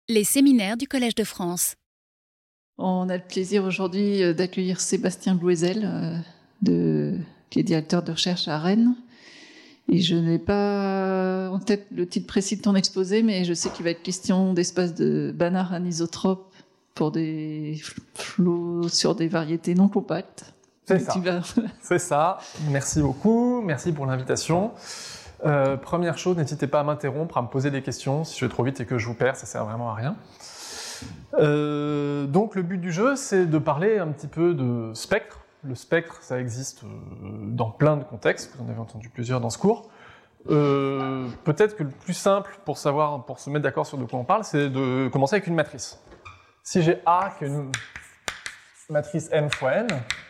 Les séminaires du Collège de France. On a le plaisir aujourd'hui d'accueillir Sébastien Louezel, qui est directeur de recherche à Rennes. Et je n'ai pas en tête le titre précis de ton exposé, mais je sais qu'il va être question d'espace de Banach anisotrope pour des flots sur des variétés non compactes. C'est ça. C'est ça. Merci beaucoup. Merci pour l'invitation. Première chose, n'hésitez pas à m'interrompre, à me poser des questions. Si je vais trop vite et que je vous perds, ça sert vraiment à rien. Donc le but du jeu, c'est de parler un petit peu de spectre. Le spectre, ça existe dans plein de contextes, vous en avez entendu plusieurs dans ce cours. Peut-être que le plus simple pour se mettre d'accord sur de quoi on parle, c'est de commencer avec une matrice. Si j'ai A qui est une matrice n fois n,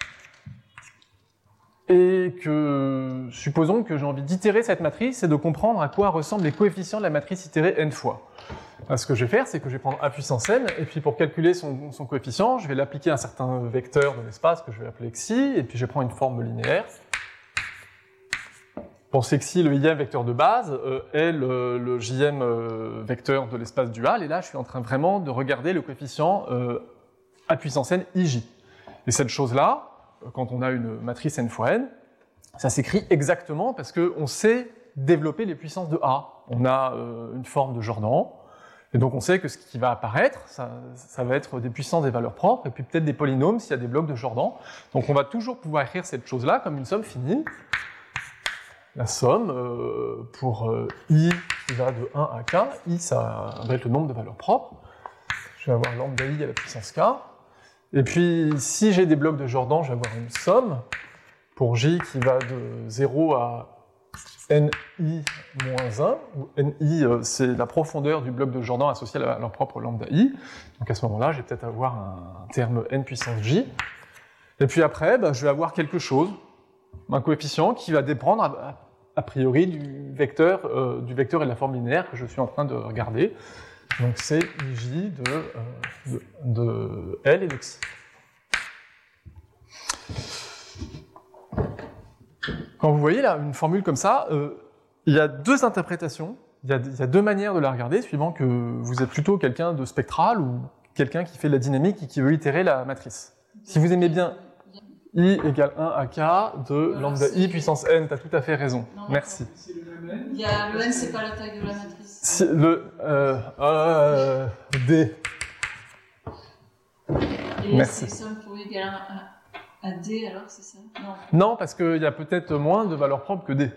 et que, supposons que j'ai envie d'itérer cette matrice et de comprendre à quoi ressemblent les coefficients de la matrice itérée n fois. Ce que je vais faire, c'est que je vais prendre A puissance n, et puis pour calculer son coefficient, je vais l'appliquer à un certain vecteur de l'espace que je vais appeler xi, et puis je vais prendre une forme linéaire. Pensez que xi, le ième vecteur de base, est le jème vecteur de l'espace dual, et là je suis en train vraiment de regarder le coefficient A puissance n ij. Et cette chose-là, quand on a une matrice n fois n, ça s'écrit exactement parce qu'on sait développer les puissances de A. On a une forme de Jordan, et donc on sait que ce qui va apparaître, ça va être des puissances des valeurs propres, et puis peut-être des polynômes s'il y a des blocs de Jordan. Donc on va toujours pouvoir écrire cette chose-là comme une somme finie. La somme pour i qui va de 1 à k, i ça va être le nombre de valeurs propres. Je vais avoir lambda i à la puissance k. Et puis, si j'ai des blocs de Jordan, je vais avoir une somme pour j qui va de 0 à ni moins 1, où ni c'est la profondeur du bloc de Jordan associé à leur propre lambda i. Donc à ce moment-là, je vais peut-être avoir un terme n puissance j. Et puis après, je vais avoir quelque chose, un coefficient qui va dépendre a priori du vecteur et de la forme linéaire que je suis en train de regarder. Donc c'est ij de L et de xi. Quand vous voyez là une formule comme ça, il y a deux interprétations, il y a deux manières de la regarder, suivant que vous êtes plutôt quelqu'un de spectral ou quelqu'un qui fait de la dynamique et qui veut itérer la matrice. Si vous aimez bien I égale 1 à k de lambda I puissance n, t'as tout à fait raison. Non, merci. Il y a le n, c'est pas la taille de la matrice. D. Et merci. C'est somme pour égal à D, alors c'est ça? Non, parce qu'il y a peut-être moins de valeurs propres que D.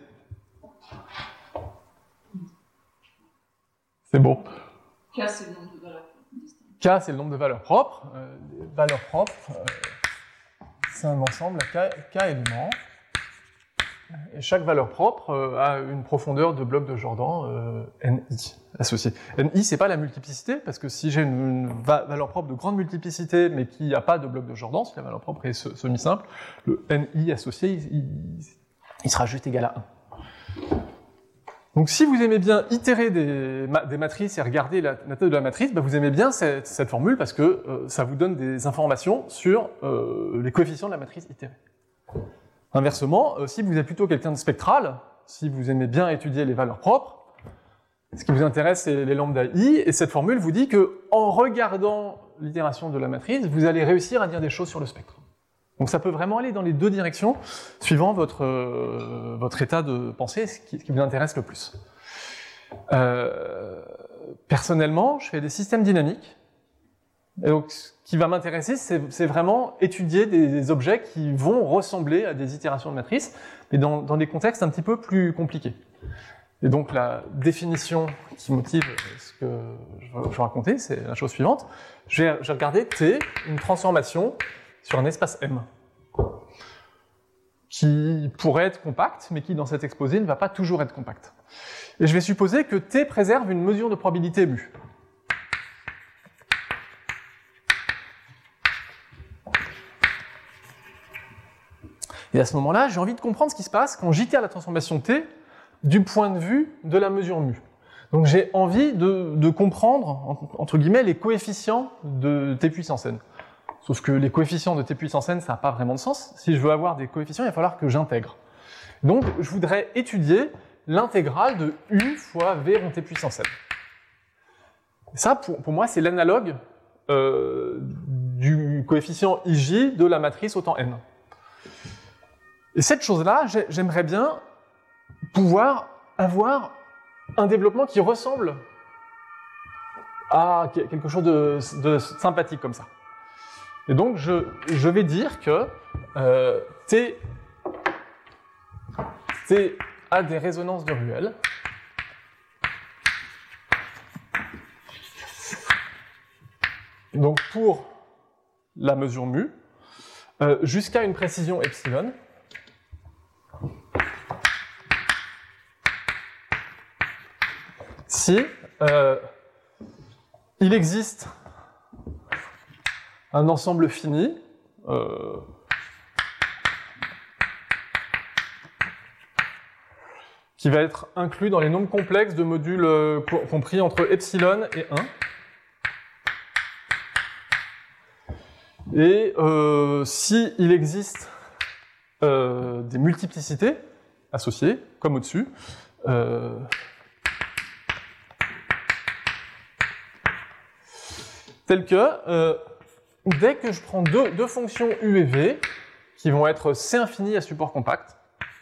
C'est bon. K, c'est le nombre de valeurs propres. K, c'est le nombre de valeurs propres. Les valeurs propres, c'est un ensemble à K éléments. Et chaque valeur propre a une profondeur de bloc de Jordan Ni associée. Ni, c'est pas la multiplicité, parce que si j'ai une valeur propre de grande multiplicité, mais qui n'a pas de bloc de Jordan, si la valeur propre est semi-simple, le Ni associé, il sera juste égal à 1. Donc si vous aimez bien itérer des matrices et regarder la taille de la matrice, vous aimez bien cette formule, parce que ça vous donne des informations sur les coefficients de la matrice itérée. Inversement, si vous êtes plutôt quelqu'un de spectral, si vous aimez bien étudier les valeurs propres, ce qui vous intéresse, c'est les lambda i, et cette formule vous dit que en regardant l'itération de la matrice, vous allez réussir à dire des choses sur le spectre. Donc ça peut vraiment aller dans les deux directions, suivant votre état de pensée, ce qui vous intéresse le plus. Personnellement, je fais des systèmes dynamiques, et donc ce qui va m'intéresser, c'est vraiment étudier des objets qui vont ressembler à des itérations de matrice, mais dans des contextes un petit peu plus compliqués. Et donc la définition qui motive ce que je vais raconter, c'est la chose suivante. J'ai regardé T, une transformation sur un espace M, qui pourrait être compact, mais qui dans cet exposé ne va pas toujours être compact. Et je vais supposer que T préserve une mesure de probabilité mu. Et à ce moment-là, j'ai envie de comprendre ce qui se passe quand j'itère la transformation T du point de vue de la mesure mu. Donc j'ai envie de comprendre, entre guillemets, les coefficients de T puissance n. Sauf que les coefficients de T puissance n, ça n'a pas vraiment de sens. Si je veux avoir des coefficients, il va falloir que j'intègre. Donc je voudrais étudier l'intégrale de U fois V rond T puissance n. Et ça, pour moi, c'est l'analogue du coefficient IJ de la matrice au temps n. Et cette chose-là, j'aimerais bien pouvoir avoir un développement qui ressemble à quelque chose de sympathique comme ça. Et donc, je vais dire que T a des résonances de Ruel. Donc, pour la mesure mu, jusqu'à une précision epsilon, si il existe un ensemble fini qui va être inclus dans les nombres complexes de modules compris entre epsilon et 1. Et si il existe des multiplicités associées, comme au-dessus, telles que dès que je prends deux fonctions U et V, qui vont être C infini à support compact,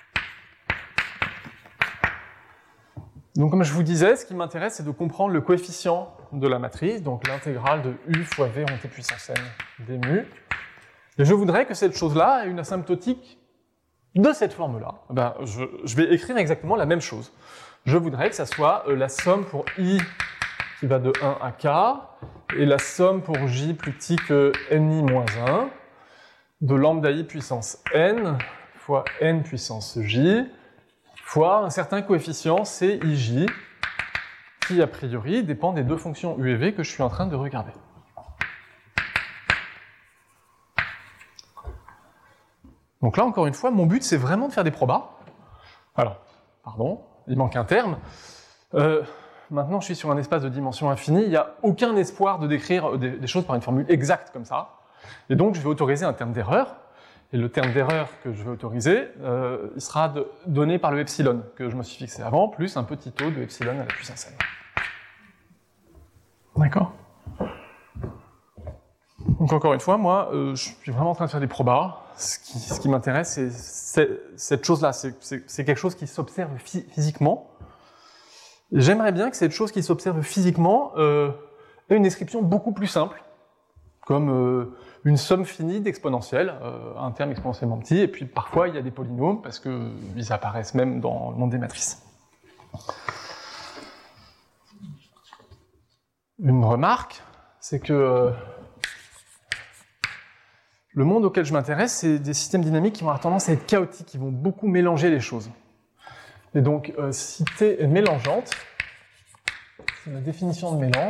donc comme je vous disais, ce qui m'intéresse, c'est de comprendre le coefficient de la matrice, donc l'intégrale de U fois V en T puissance n d mu. Et je voudrais que cette chose-là ait une asymptotique de cette forme-là. Ben, je vais écrire exactement la même chose. Je voudrais que ça soit la somme pour I qui va de 1 à K, et la somme pour J plus petit que Ni moins 1, de lambda I puissance N fois N puissance J, fois un certain coefficient CIJ, qui a priori dépend des deux fonctions U et V que je suis en train de regarder. Donc là, encore une fois, mon but, c'est vraiment de faire des probas. Alors, pardon, il manque un terme. Maintenant, je suis sur un espace de dimension infinie, il n'y a aucun espoir de décrire des choses par une formule exacte comme ça. Et donc, je vais autoriser un terme d'erreur. Et le terme d'erreur que je vais autoriser, il sera donné par le epsilon, que je me suis fixé avant, plus un petit taux de epsilon à la puissance n. D'accord ? Donc encore une fois, moi, je suis vraiment en train de faire des probas. Ce qui m'intéresse, c'est cette chose-là. C'est quelque chose qui s'observe physiquement. J'aimerais bien que cette chose qui s'observe physiquement ait une description beaucoup plus simple, comme une somme finie d'exponentielles, un terme exponentiellement petit, et puis parfois il y a des polynômes, parce qu'ils apparaissent même dans le monde des matrices. Une remarque, c'est que le monde auquel je m'intéresse, c'est des systèmes dynamiques qui vont avoir tendance à être chaotiques, qui vont beaucoup mélanger les choses. Et donc, si T est mélangeante, c'est la définition de mélange.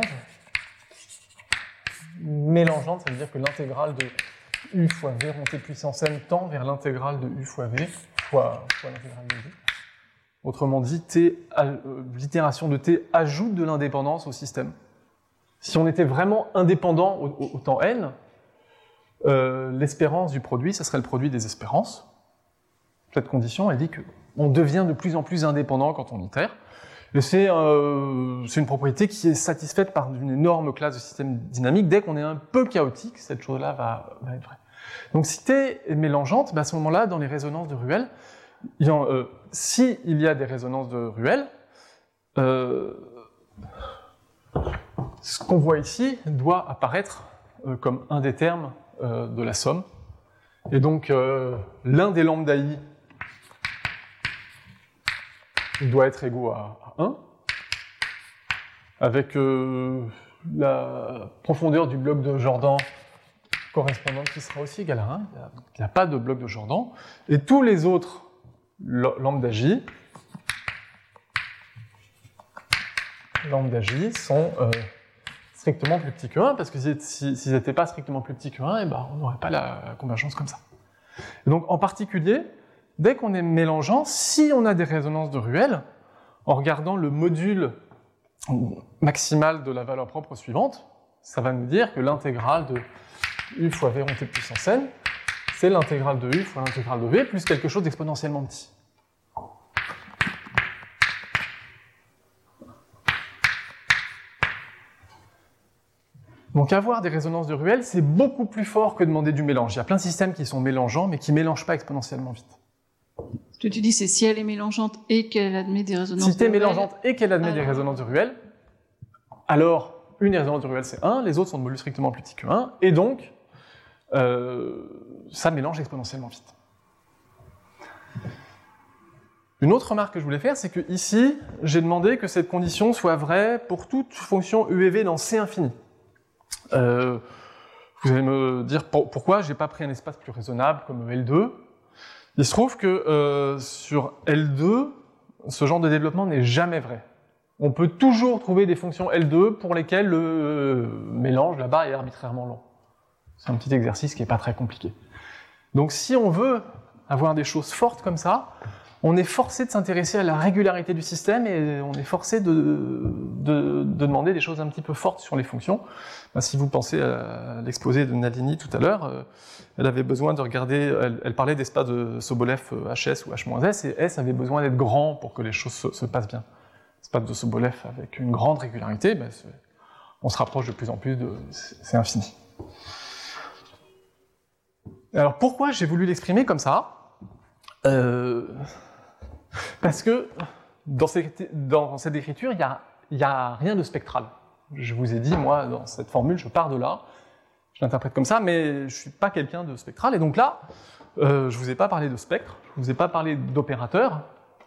Mélangeante, ça veut dire que l'intégrale de U fois V rond T puissance n tend vers l'intégrale de U fois V fois l'intégrale de V. Autrement dit, l'itération de T ajoute de l'indépendance au système. Si on était vraiment indépendant au temps n, l'espérance du produit, ça serait le produit des espérances. Cette condition, elle dit qu'on devient de plus en plus indépendant quand on itère. Et c'est une propriété qui est satisfaite par une énorme classe de systèmes dynamiques. Dès qu'on est un peu chaotique, cette chose-là va être vraie. Donc si T est mélangeante, à ce moment-là, dans les résonances de Ruel, s'il y a des résonances de Ruel, ce qu'on voit ici doit apparaître comme un des termes de la somme. Et donc, l'un des lambda I doit être égaux à 1, avec la profondeur du bloc de Jordan correspondante qui sera aussi égale à 1. Il n'y a pas de bloc de Jordan. Et tous les autres lambda J sont strictement plus petits que 1, parce que s'ils n'étaient pas strictement plus petits que 1, on n'aurait pas la convergence comme ça. Et donc, en particulier, dès qu'on est mélangeant, si on a des résonances de Ruel, en regardant le module maximal de la valeur propre suivante, ça va nous dire que l'intégrale de U fois V rond T puissance n, c'est l'intégrale de U fois l'intégrale de V plus quelque chose d'exponentiellement petit. Donc avoir des résonances de Ruel, c'est beaucoup plus fort que demander du mélange. Il y a plein de systèmes qui sont mélangeants, mais qui ne mélangent pas exponentiellement vite. Ce que tu dis, c'est si elle est mélangeante et qu'elle admet des résonances de Ruel. Si elle est mélangeante et qu'elle admet des résonances de Ruel, alors une des résonances de Ruel c'est 1, les autres sont de module strictement plus petit que 1, et donc ça mélange exponentiellement vite. Une autre remarque que je voulais faire, c'est que ici, j'ai demandé que cette condition soit vraie pour toute fonction u et v dans C infini. Vous allez me dire pourquoi j'ai pas pris un espace plus raisonnable comme L2. Il se trouve que sur L2, ce genre de développement n'est jamais vrai. On peut toujours trouver des fonctions L2 pour lesquelles le mélange là-bas est arbitrairement long. C'est un petit exercice qui n'est pas très compliqué. Donc si on veut avoir des choses fortes comme ça, on est forcé de s'intéresser à la régularité du système et on est forcé de demander des choses un petit peu fortes sur les fonctions. Ben, si vous pensez à l'exposé de Nalini tout à l'heure, elle avait besoin de regarder, elle parlait d'espace de Sobolev HS ou H-S, et S avait besoin d'être grand pour que les choses se passent bien. Espace de Sobolev avec une grande régularité, ben on se rapproche de plus en plus de... c'est infini. Alors pourquoi j'ai voulu l'exprimer comme ça ? Parce que dans cette écriture, il n'y a rien de spectral. Je vous ai dit, moi, dans cette formule, je pars de là, je l'interprète comme ça, mais je ne suis pas quelqu'un de spectral. Et donc là, je ne vous ai pas parlé de spectre, je ne vous ai pas parlé d'opérateur,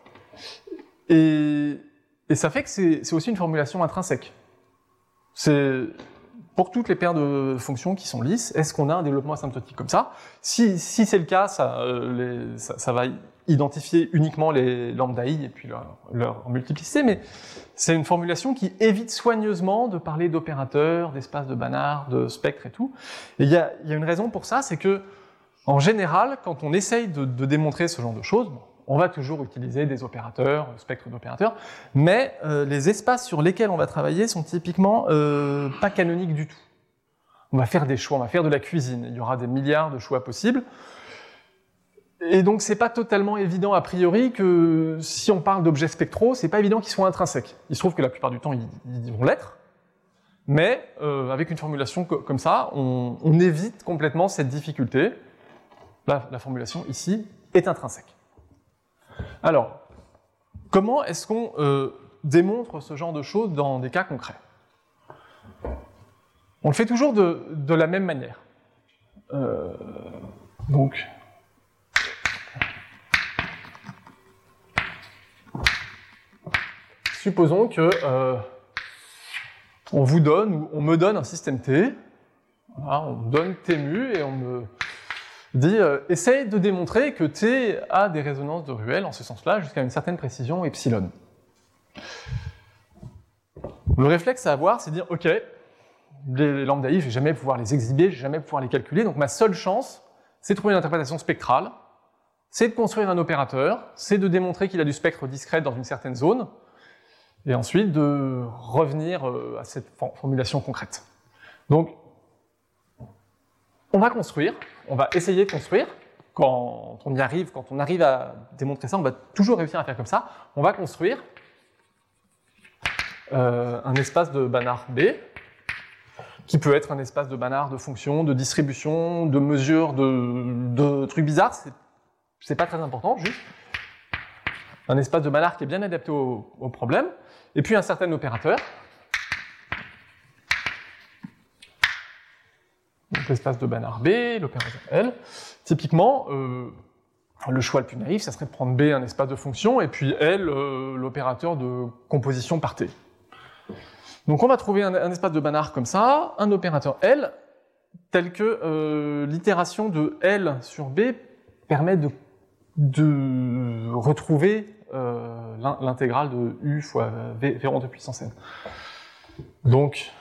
et ça fait que c'est aussi une formulation intrinsèque. C'est pour toutes les paires de fonctions qui sont lisses, est-ce qu'on a un développement asymptotique comme ça ? Si c'est le cas, ça va identifier uniquement les lambda i et puis leur multiplicité, mais c'est une formulation qui évite soigneusement de parler d'opérateurs, d'espaces de Banach, de spectres et tout. Et il y a une raison pour ça, c'est que en général, quand on essaye de démontrer ce genre de choses, on va toujours utiliser des opérateurs, spectres d'opérateurs, mais les espaces sur lesquels on va travailler sont typiquement pas canoniques du tout. On va faire des choix, on va faire de la cuisine, il y aura des milliards de choix possibles, et donc c'est pas totalement évident a priori que si on parle d'objets spectraux, c'est pas évident qu'ils soient intrinsèques. Il se trouve que la plupart du temps ils vont l'être, mais avec une formulation comme ça, on évite complètement cette difficulté. Là, la formulation ici est intrinsèque. Alors, comment est-ce qu'on démontre ce genre de choses dans des cas concrets ? On le fait toujours de la même manière. Donc, supposons que on vous donne, ou on me donne un système T, voilà, on me donne T mu et on me dit essaye de démontrer que T a des résonances de Ruel en ce sens-là jusqu'à une certaine précision epsilon. Le réflexe à avoir, c'est de dire ok, les lambda i, je vais jamais pouvoir les exhiber, je vais jamais pouvoir les calculer, donc ma seule chance, c'est de trouver une interprétation spectrale, c'est de construire un opérateur, c'est de démontrer qu'il a du spectre discret dans une certaine zone, et ensuite de revenir à cette formulation concrète. Donc, on va construire, on va essayer de construire. Quand on y arrive, quand on arrive à démontrer ça, on va toujours réussir à faire comme ça. On va construire un espace de Banach B, qui peut être un espace de Banach de fonctions, de distribution, de mesures, de trucs bizarres. C'est pas très important, juste. Un espace de Banach qui est bien adapté au problème. Et puis un certain opérateur. Donc l'espace de Banach B, l'opérateur L. Typiquement, le choix le plus naïf, ça serait de prendre B, un espace de fonction, et puis L, l'opérateur de composition par T. Donc on va trouver un espace de Banach comme ça, un opérateur L, tel que l'itération de L sur B permet de retrouver l'intégrale de U fois V rond de puissance n. Donc,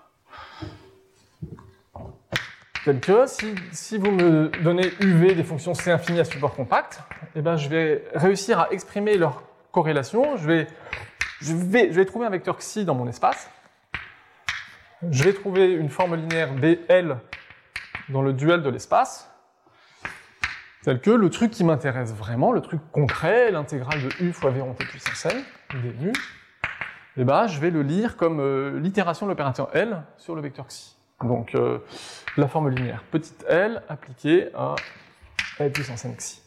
tel que, si vous me donnez UV des fonctions C infinies à support compact, eh ben je vais réussir à exprimer leur corrélation. Je vais trouver un vecteur xi dans mon espace. Je vais trouver une forme linéaire BL dans le duel de l'espace, tel que le truc qui m'intéresse vraiment, le truc concret, l'intégrale de U fois V rond de puissance n, dnu, eh ben je vais le lire comme l'itération de l'opérateur L sur le vecteur xi. Donc la forme linéaire petite l appliquée à L puissance n xi.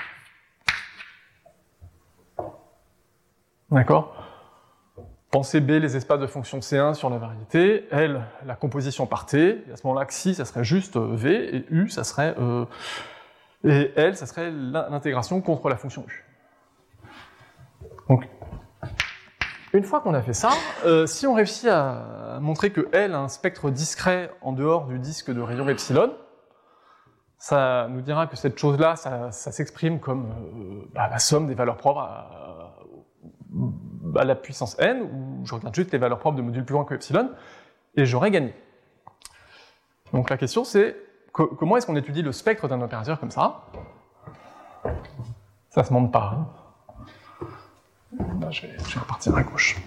D'accord? Pensez B les espaces de fonction C1 sur la variété, L la composition par T, et à ce moment-là xi ça serait juste V, et U ça serait et L ça serait l'intégration contre la fonction U. Donc une fois qu'on a fait ça, si on réussit à montrer que L a un spectre discret en dehors du disque de rayon epsilon, ça nous dira que cette chose-là, ça s'exprime comme la somme des valeurs propres à la puissance n, où je regarde juste les valeurs propres de modules plus grands que epsilon, et j'aurai gagné. Donc la question c'est, comment est-ce qu'on étudie le spectre d'un opérateur comme ça? Ça se montre pas. Hein. Là, je vais repartir à gauche.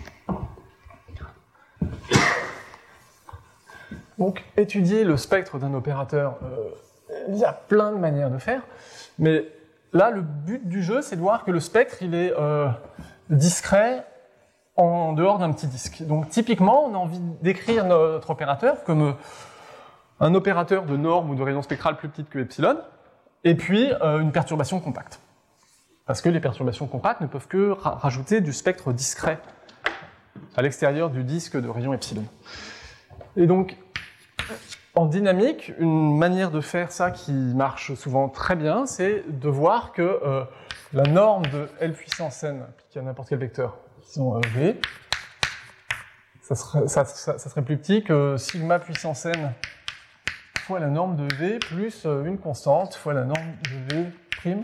Donc, étudier le spectre d'un opérateur, il y a plein de manières de faire, mais là, le but du jeu, c'est de voir que le spectre, il est discret en dehors d'un petit disque. Donc, typiquement, on a envie d'écrire notre opérateur comme un opérateur de norme ou de rayon spectral plus petite que epsilon, et puis une perturbation compacte. Parce que les perturbations compactes ne peuvent que rajouter du spectre discret à l'extérieur du disque de rayon epsilon. Et donc, en dynamique, une manière de faire ça qui marche souvent très bien, c'est de voir que la norme de L puissance n appliquée à n'importe quel vecteur, disons V, ça serait plus petit que sigma puissance n fois la norme de V plus une constante fois la norme de V prime.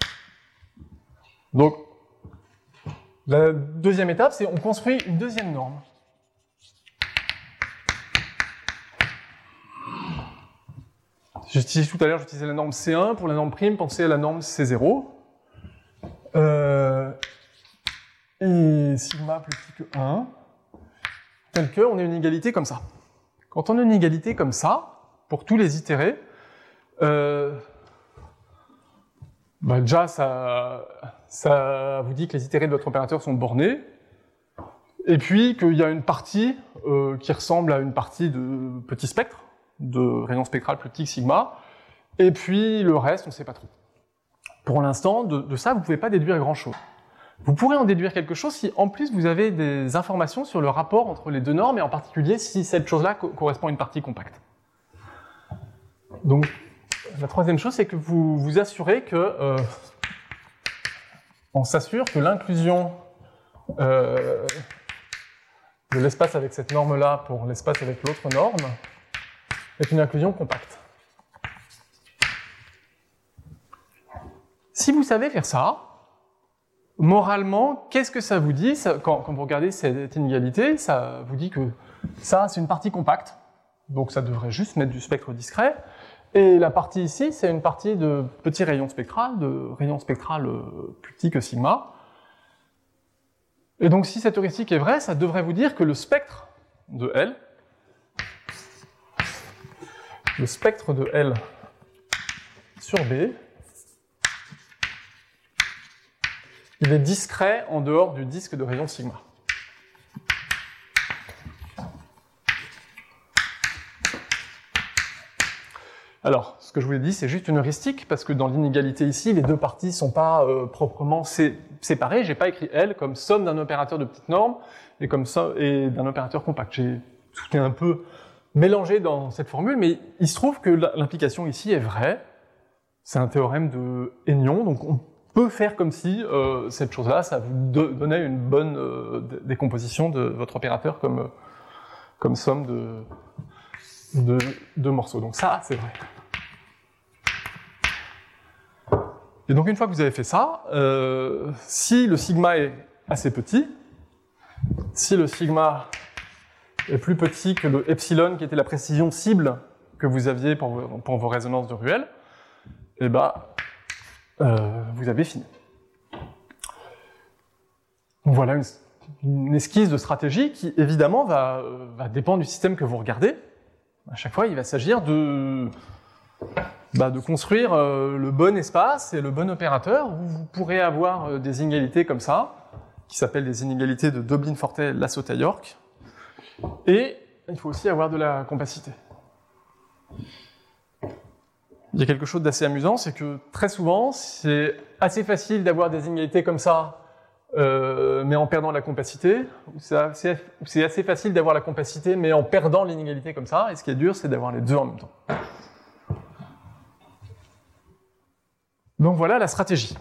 Donc, la deuxième étape, c'est on construit une deuxième norme. Tout à l'heure, j'utilisais la norme C1. Pour la norme prime, pensez à la norme C0. Et sigma plus petit que 1, tel que on a une égalité comme ça. Quand on a une égalité comme ça, pour tous les itérés, déjà, ça vous dit que les itérés de votre opérateur sont bornés, et puis qu'il y a une partie qui ressemble à une partie de petit spectre, de rayon spectral plus petit que sigma, et puis le reste, on ne sait pas trop. Pour l'instant, de ça, vous ne pouvez pas déduire grand-chose. Vous pourrez en déduire quelque chose si, en plus, vous avez des informations sur le rapport entre les deux normes, et en particulier si cette chose-là correspond à une partie compacte. Donc, la troisième chose, c'est que vous vous assurez que on s'assure que l'inclusion de l'espace avec cette norme-là pour l'espace avec l'autre norme est une inclusion compacte. Si vous savez faire ça, moralement, qu'est-ce que ça vous dit quand vous regardez cette inégalité? Ça vous dit que ça, c'est une partie compacte, donc ça devrait juste mettre du spectre discret. Et la partie ici, c'est une partie de petit rayon spectral, plus petit que sigma. Et donc, si cette heuristique est vraie, ça devrait vous dire que le spectre de L sur B, il est discret en dehors du disque de rayon sigma. Alors, ce que je vous ai dit, c'est juste une heuristique, parce que dans l'inégalité ici, les deux parties ne sont pas proprement séparées. Je n'ai pas écrit L comme somme d'un opérateur de petite norme et d'un opérateur compact. Tout est un peu mélangé dans cette formule, mais il se trouve que l'implication ici est vraie. C'est un théorème de Hénion, donc on peut faire comme si cette chose-là, ça vous donnait une bonne décomposition de votre opérateur comme somme de morceaux. Donc ça, c'est vrai. Et donc une fois que vous avez fait ça, si le sigma est assez petit, si le sigma est plus petit que le epsilon qui était la précision cible que vous aviez pour vos résonances de Ruel, et vous avez fini. Donc voilà une esquisse de stratégie qui évidemment va dépendre du système que vous regardez. À chaque fois, il va s'agir de construire le bon espace et le bon opérateur où vous pourrez avoir des inégalités comme ça, qui s'appellent des inégalités de Dublin-Fortel-Lassota-York. Et il faut aussi avoir de la compacité. il y a quelque chose d'assez amusant, c'est que très souvent, c'est assez facile d'avoir des inégalités comme ça, mais en perdant la compacité, ou c'est assez facile d'avoir la compacité, mais en perdant l'inégalité comme ça, et ce qui est dur, c'est d'avoir les deux en même temps. Donc voilà la stratégie.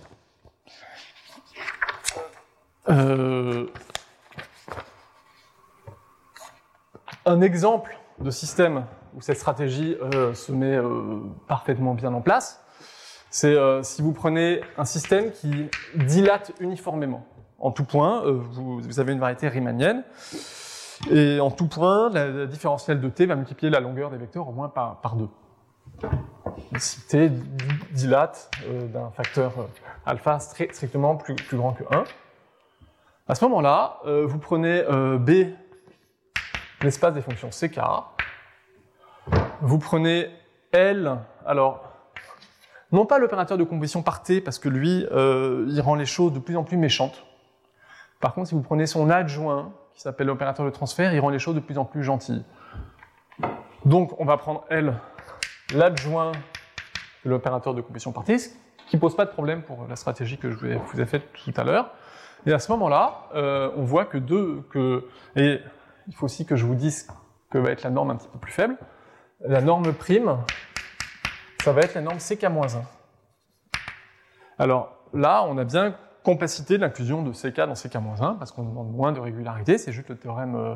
Un exemple de système où cette stratégie se met parfaitement bien en place, c'est si vous prenez un système qui dilate uniformément. En tout point, vous avez une variété riemannienne, et en tout point, la différentielle de t va multiplier la longueur des vecteurs au moins par 2. Si t dilate d'un facteur alpha strictement plus grand que 1, à ce moment-là, vous prenez B, l'espace des fonctions ck, vous prenez L, alors, non pas l'opérateur de composition par T, parce que lui, il rend les choses de plus en plus méchantes. Par contre, si vous prenez son adjoint, qui s'appelle l'opérateur de transfert, il rend les choses de plus en plus gentilles. Donc, on va prendre L, l'adjoint de l'opérateur de composition par T, ce qui ne pose pas de problème pour la stratégie que je vous ai faite tout à l'heure. Et à ce moment-là, on voit et il faut aussi que je vous dise que va être la norme un petit peu plus faible. La norme prime, ça va être la norme ck-1. Alors là, on a bien compacité de l'inclusion de ck dans ck-1, parce qu'on demande moins de régularité, c'est juste le théorème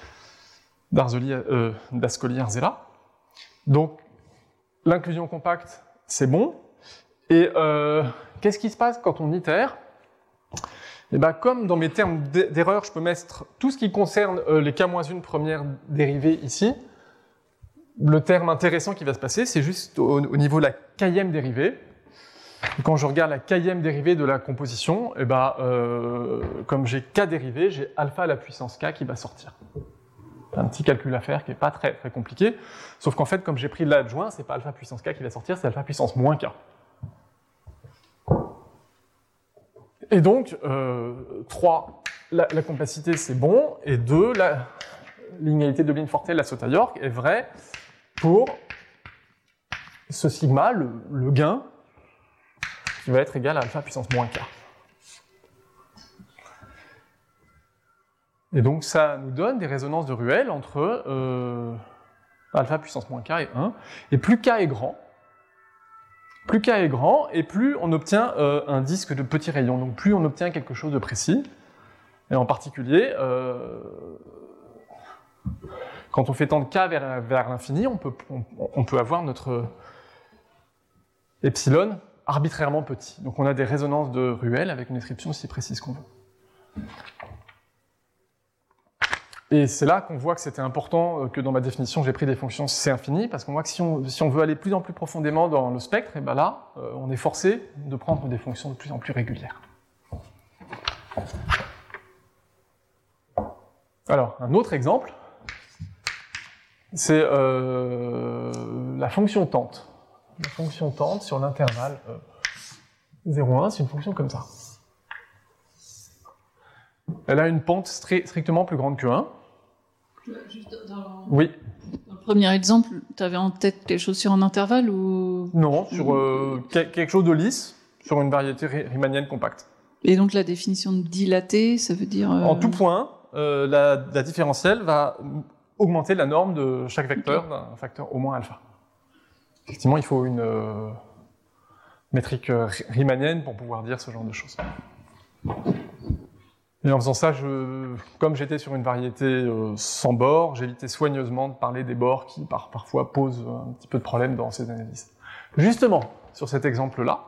d'Ascoli-Arzela. Donc, l'inclusion compacte, c'est bon. Et qu'est-ce qui se passe quand on itère ? Et bien, comme dans mes termes d'erreur, je peux mettre tout ce qui concerne les k-1 premières dérivées ici, le terme intéressant qui va se passer, c'est juste au niveau de la k-ième dérivée. Et quand je regarde la k-ième dérivée de la composition, et ben, comme j'ai k dérivées, j'ai alpha à la puissance k qui va sortir. Un petit calcul à faire qui n'est pas très, très compliqué, sauf qu'en fait, comme j'ai pris l'adjoint, c'est pas alpha puissance k qui va sortir, c'est alpha puissance moins k. Et donc, 3, la compacité c'est bon, et 2, l'inégalité de Döblin-Fortel, la Sota-York, est vraie pour ce sigma, le gain, qui va être égal à alpha puissance moins k. Et donc ça nous donne des résonances de Ruel entre alpha puissance moins k et 1, et plus k est grand, et plus on obtient un disque de petits rayons, donc plus on obtient quelque chose de précis. Et en particulier, quand on fait tendre k vers l'infini, on peut avoir notre epsilon arbitrairement petit. Donc on a des résonances de Ruel avec une description aussi précise qu'on veut. Et c'est là qu'on voit que c'était important que dans ma définition, j'ai pris des fonctions C infinies, parce qu'on voit que si on veut aller plus en plus profondément dans le spectre, et ben là, on est forcé de prendre des fonctions de plus en plus régulières. Alors, un autre exemple, c'est la fonction tente. La fonction tente sur l'intervalle 0,1, c'est une fonction comme ça. Elle a une pente strictement plus grande que 1. Juste Oui. Dans le premier exemple, tu avais en tête quelque chose sur un intervalle ou... Non, sur quelque chose de lisse, sur une variété riemannienne compacte. Et donc la définition de dilaté, ça veut dire... En tout point, la différentielle va augmenter la norme de chaque vecteur d'un facteur au moins alpha. Effectivement, il faut une métrique riemannienne pour pouvoir dire ce genre de choses. Et en faisant ça, comme j'étais sur une variété sans bord, j'évitais soigneusement de parler des bords qui parfois posent un petit peu de problème dans ces analyses. Justement, sur cet exemple-là,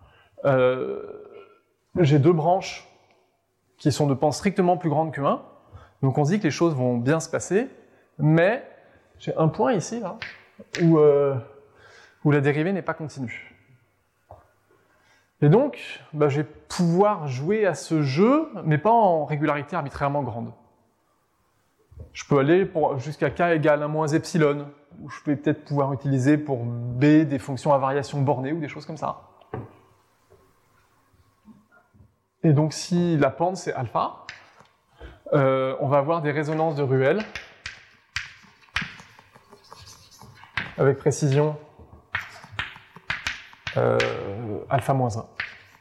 j'ai deux branches qui sont de pente strictement plus grandes que 1, donc on se dit que les choses vont bien se passer, mais j'ai un point ici, là, où la dérivée n'est pas continue. Et donc, je vais pouvoir jouer à ce jeu, mais pas en régularité arbitrairement grande. Je peux aller jusqu'à k égale 1 moins epsilon, ou je vais peut-être pouvoir utiliser pour B des fonctions à variation bornée ou des choses comme ça. Et donc, si la pente c'est alpha, on va avoir des résonances de Ruel avec précision alpha moins 1.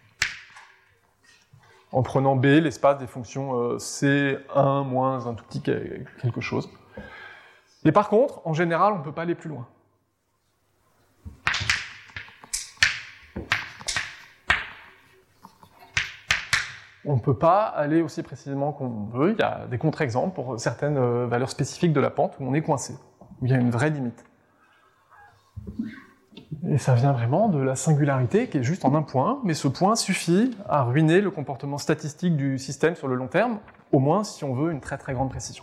En prenant B, l'espace des fonctions C1 moins un tout petit quelque chose. Et par contre, en général, on ne peut pas aller plus loin. On ne peut pas aller aussi précisément qu'on veut. Il y a des contre-exemples pour certaines valeurs spécifiques de la pente où on est coincé, où il y a une vraie limite. Et ça vient vraiment de la singularité qui est juste en un point, mais ce point suffit à ruiner le comportement statistique du système sur le long terme, au moins si on veut une très très grande précision.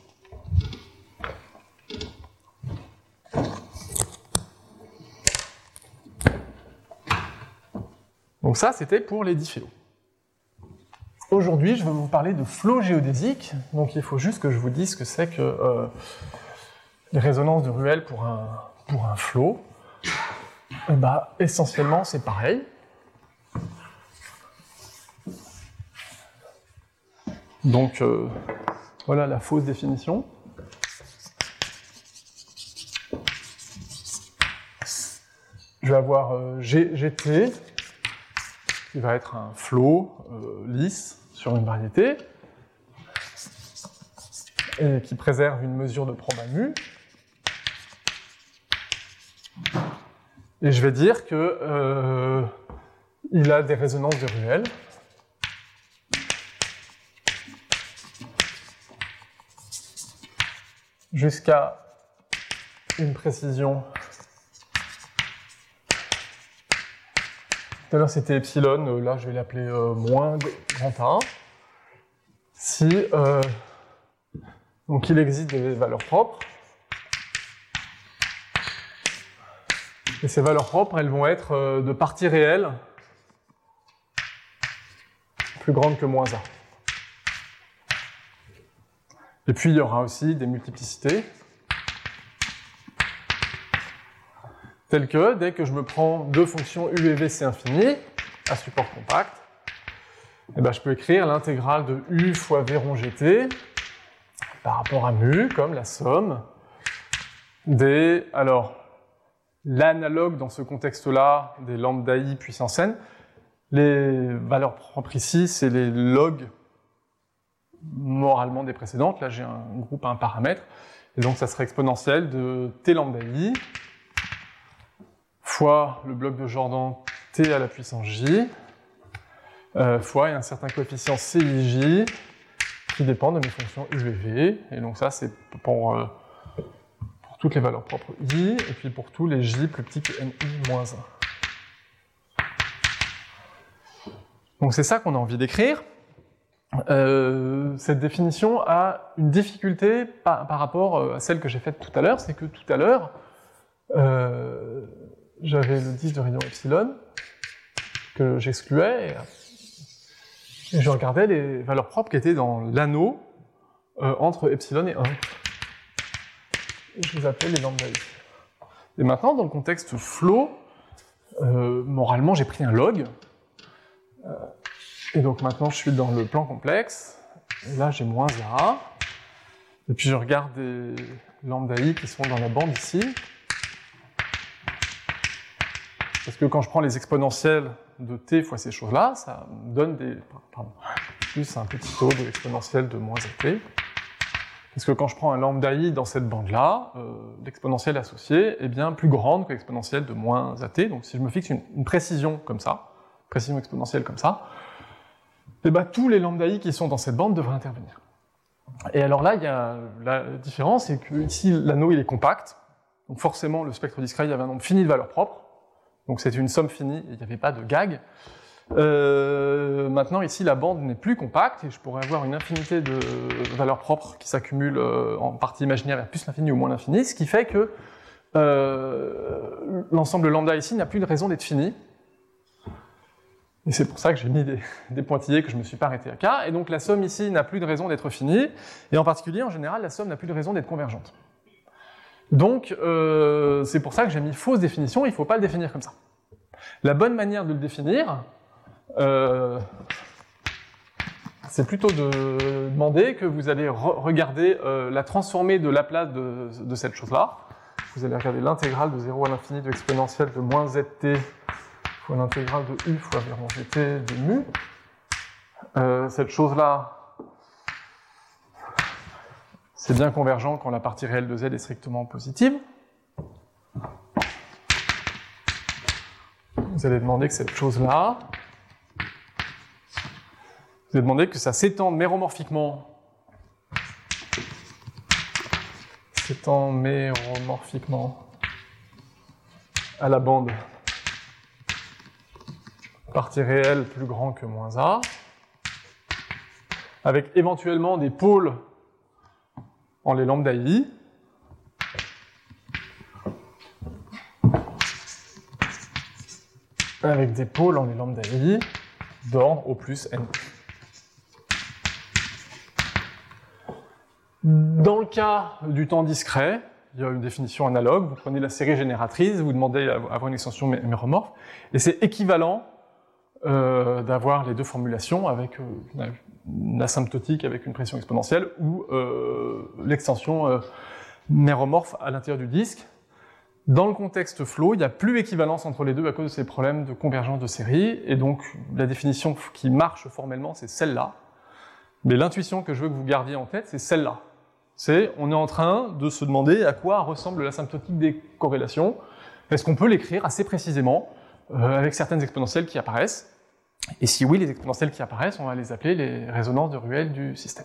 Donc ça, c'était pour les difféos. Aujourd'hui, je vais vous parler de flots géodésiques. Donc il faut juste que je vous dise ce que c'est que les résonances de Ruel pour un flot. Et bah, essentiellement, c'est pareil. Donc voilà la fausse définition. Je vais avoir GT, qui va être un flot lisse sur une variété, et qui préserve une mesure de proba mu. Et je vais dire que il a des résonances de Ruel. Jusqu'à une précision. Tout à l'heure c'était epsilon, là je vais l'appeler moins grand A. Si donc il existe des valeurs propres. Et ces valeurs propres, elles vont être de partie réelle plus grande que moins A. Et puis il y aura aussi des multiplicités, telles que dès que je me prends deux fonctions U et V c'est infini, à support compact, et ben je peux écrire l'intégrale de U fois V rond GT par rapport à mu, comme la somme des... Alors, l'analogue dans ce contexte-là des lambda I puissance n, les valeurs propres ici, c'est les logs moralement des précédentes. Là, j'ai un groupe à un paramètre, et donc ça serait exponentiel de t lambda I fois le bloc de Jordan t à la puissance j fois un certain coefficient CIJ qui dépend de mes fonctions U et V, et donc ça c'est pour toutes les valeurs propres I, et puis pour tous les J plus petits que NI moins 1. Donc c'est ça qu'on a envie d'écrire. Cette définition a une difficulté par rapport à celle que j'ai faite tout à l'heure, c'est que tout à l'heure, j'avais le 10 de rayon epsilon, que j'excluais, et je regardais les valeurs propres qui étaient dans l'anneau entre epsilon et 1. Et je les appelais les lambda I. Et maintenant, dans le contexte flow, moralement, j'ai pris un log. Et donc maintenant, je suis dans le plan complexe. Et là, j'ai moins A. Et puis, je regarde des lambda I qui sont dans la bande ici. Parce que quand je prends les exponentielles de t fois ces choses-là, ça me donne plus un petit taux de l'exponentielle de moins AT. Parce que quand je prends un lambda I dans cette bande-là, l'exponentielle associée est bien plus grande que l'exponentielle de moins AT. Donc si je me fixe une précision comme ça, précision exponentielle comme ça, et ben, tous les lambda I qui sont dans cette bande devraient intervenir. Et alors là, il y a la différence, c'est que ici l'anneau il est compact, donc forcément le spectre discret il y avait un nombre fini de valeurs propres, donc c'était une somme finie et il n'y avait pas de gag. Maintenant ici la bande n'est plus compacte et je pourrais avoir une infinité de valeurs propres qui s'accumulent en partie imaginaire vers plus l'infini ou moins l'infini, ce qui fait que l'ensemble lambda ici n'a plus de raison d'être fini. Et c'est pour ça que j'ai mis des pointillés que je ne me suis pas arrêté à K, et donc la somme ici n'a plus de raison d'être finie, et en particulier en général la somme n'a plus de raison d'être convergente. Donc c'est pour ça que j'ai mis fausse définition, il ne faut pas le définir comme ça. La bonne manière de le définir, c'est plutôt de demander que vous allez regarder la transformée de Laplace de cette chose-là. vous allez regarder l'intégrale de 0 à l'infini de l'exponentielle de moins zt fois l'intégrale de u fois v gt de mu. Cette chose-là, c'est bien convergent quand la partie réelle de z est strictement positive. Vous allez demander que cette chose-là, vous allez demander que ça s'étende méromorphiquement à la bande partie réelle plus grand que moins a, avec éventuellement des pôles en les lambda i, avec des pôles en les lambda i d'ordre O plus n. Dans le cas du temps discret, il y a une définition analogue, vous prenez la série génératrice, vous demandez à avoir une extension méromorphe, et c'est équivalent d'avoir les deux formulations avec une asymptotique avec une pression exponentielle ou l'extension méromorphe à l'intérieur du disque. Dans le contexte flow, il n'y a plus équivalence entre les deux à cause de ces problèmes de convergence de série, et donc la définition qui marche formellement, c'est celle-là. Mais l'intuition que je veux que vous gardiez en tête, c'est celle-là. On est en train de se demander à quoi ressemble l'asymptotique des corrélations. Est-ce qu'on peut l'écrire assez précisément avec certaines exponentielles qui apparaissent? Et si oui, les exponentielles qui apparaissent, on va les appeler les résonances de Ruel du système.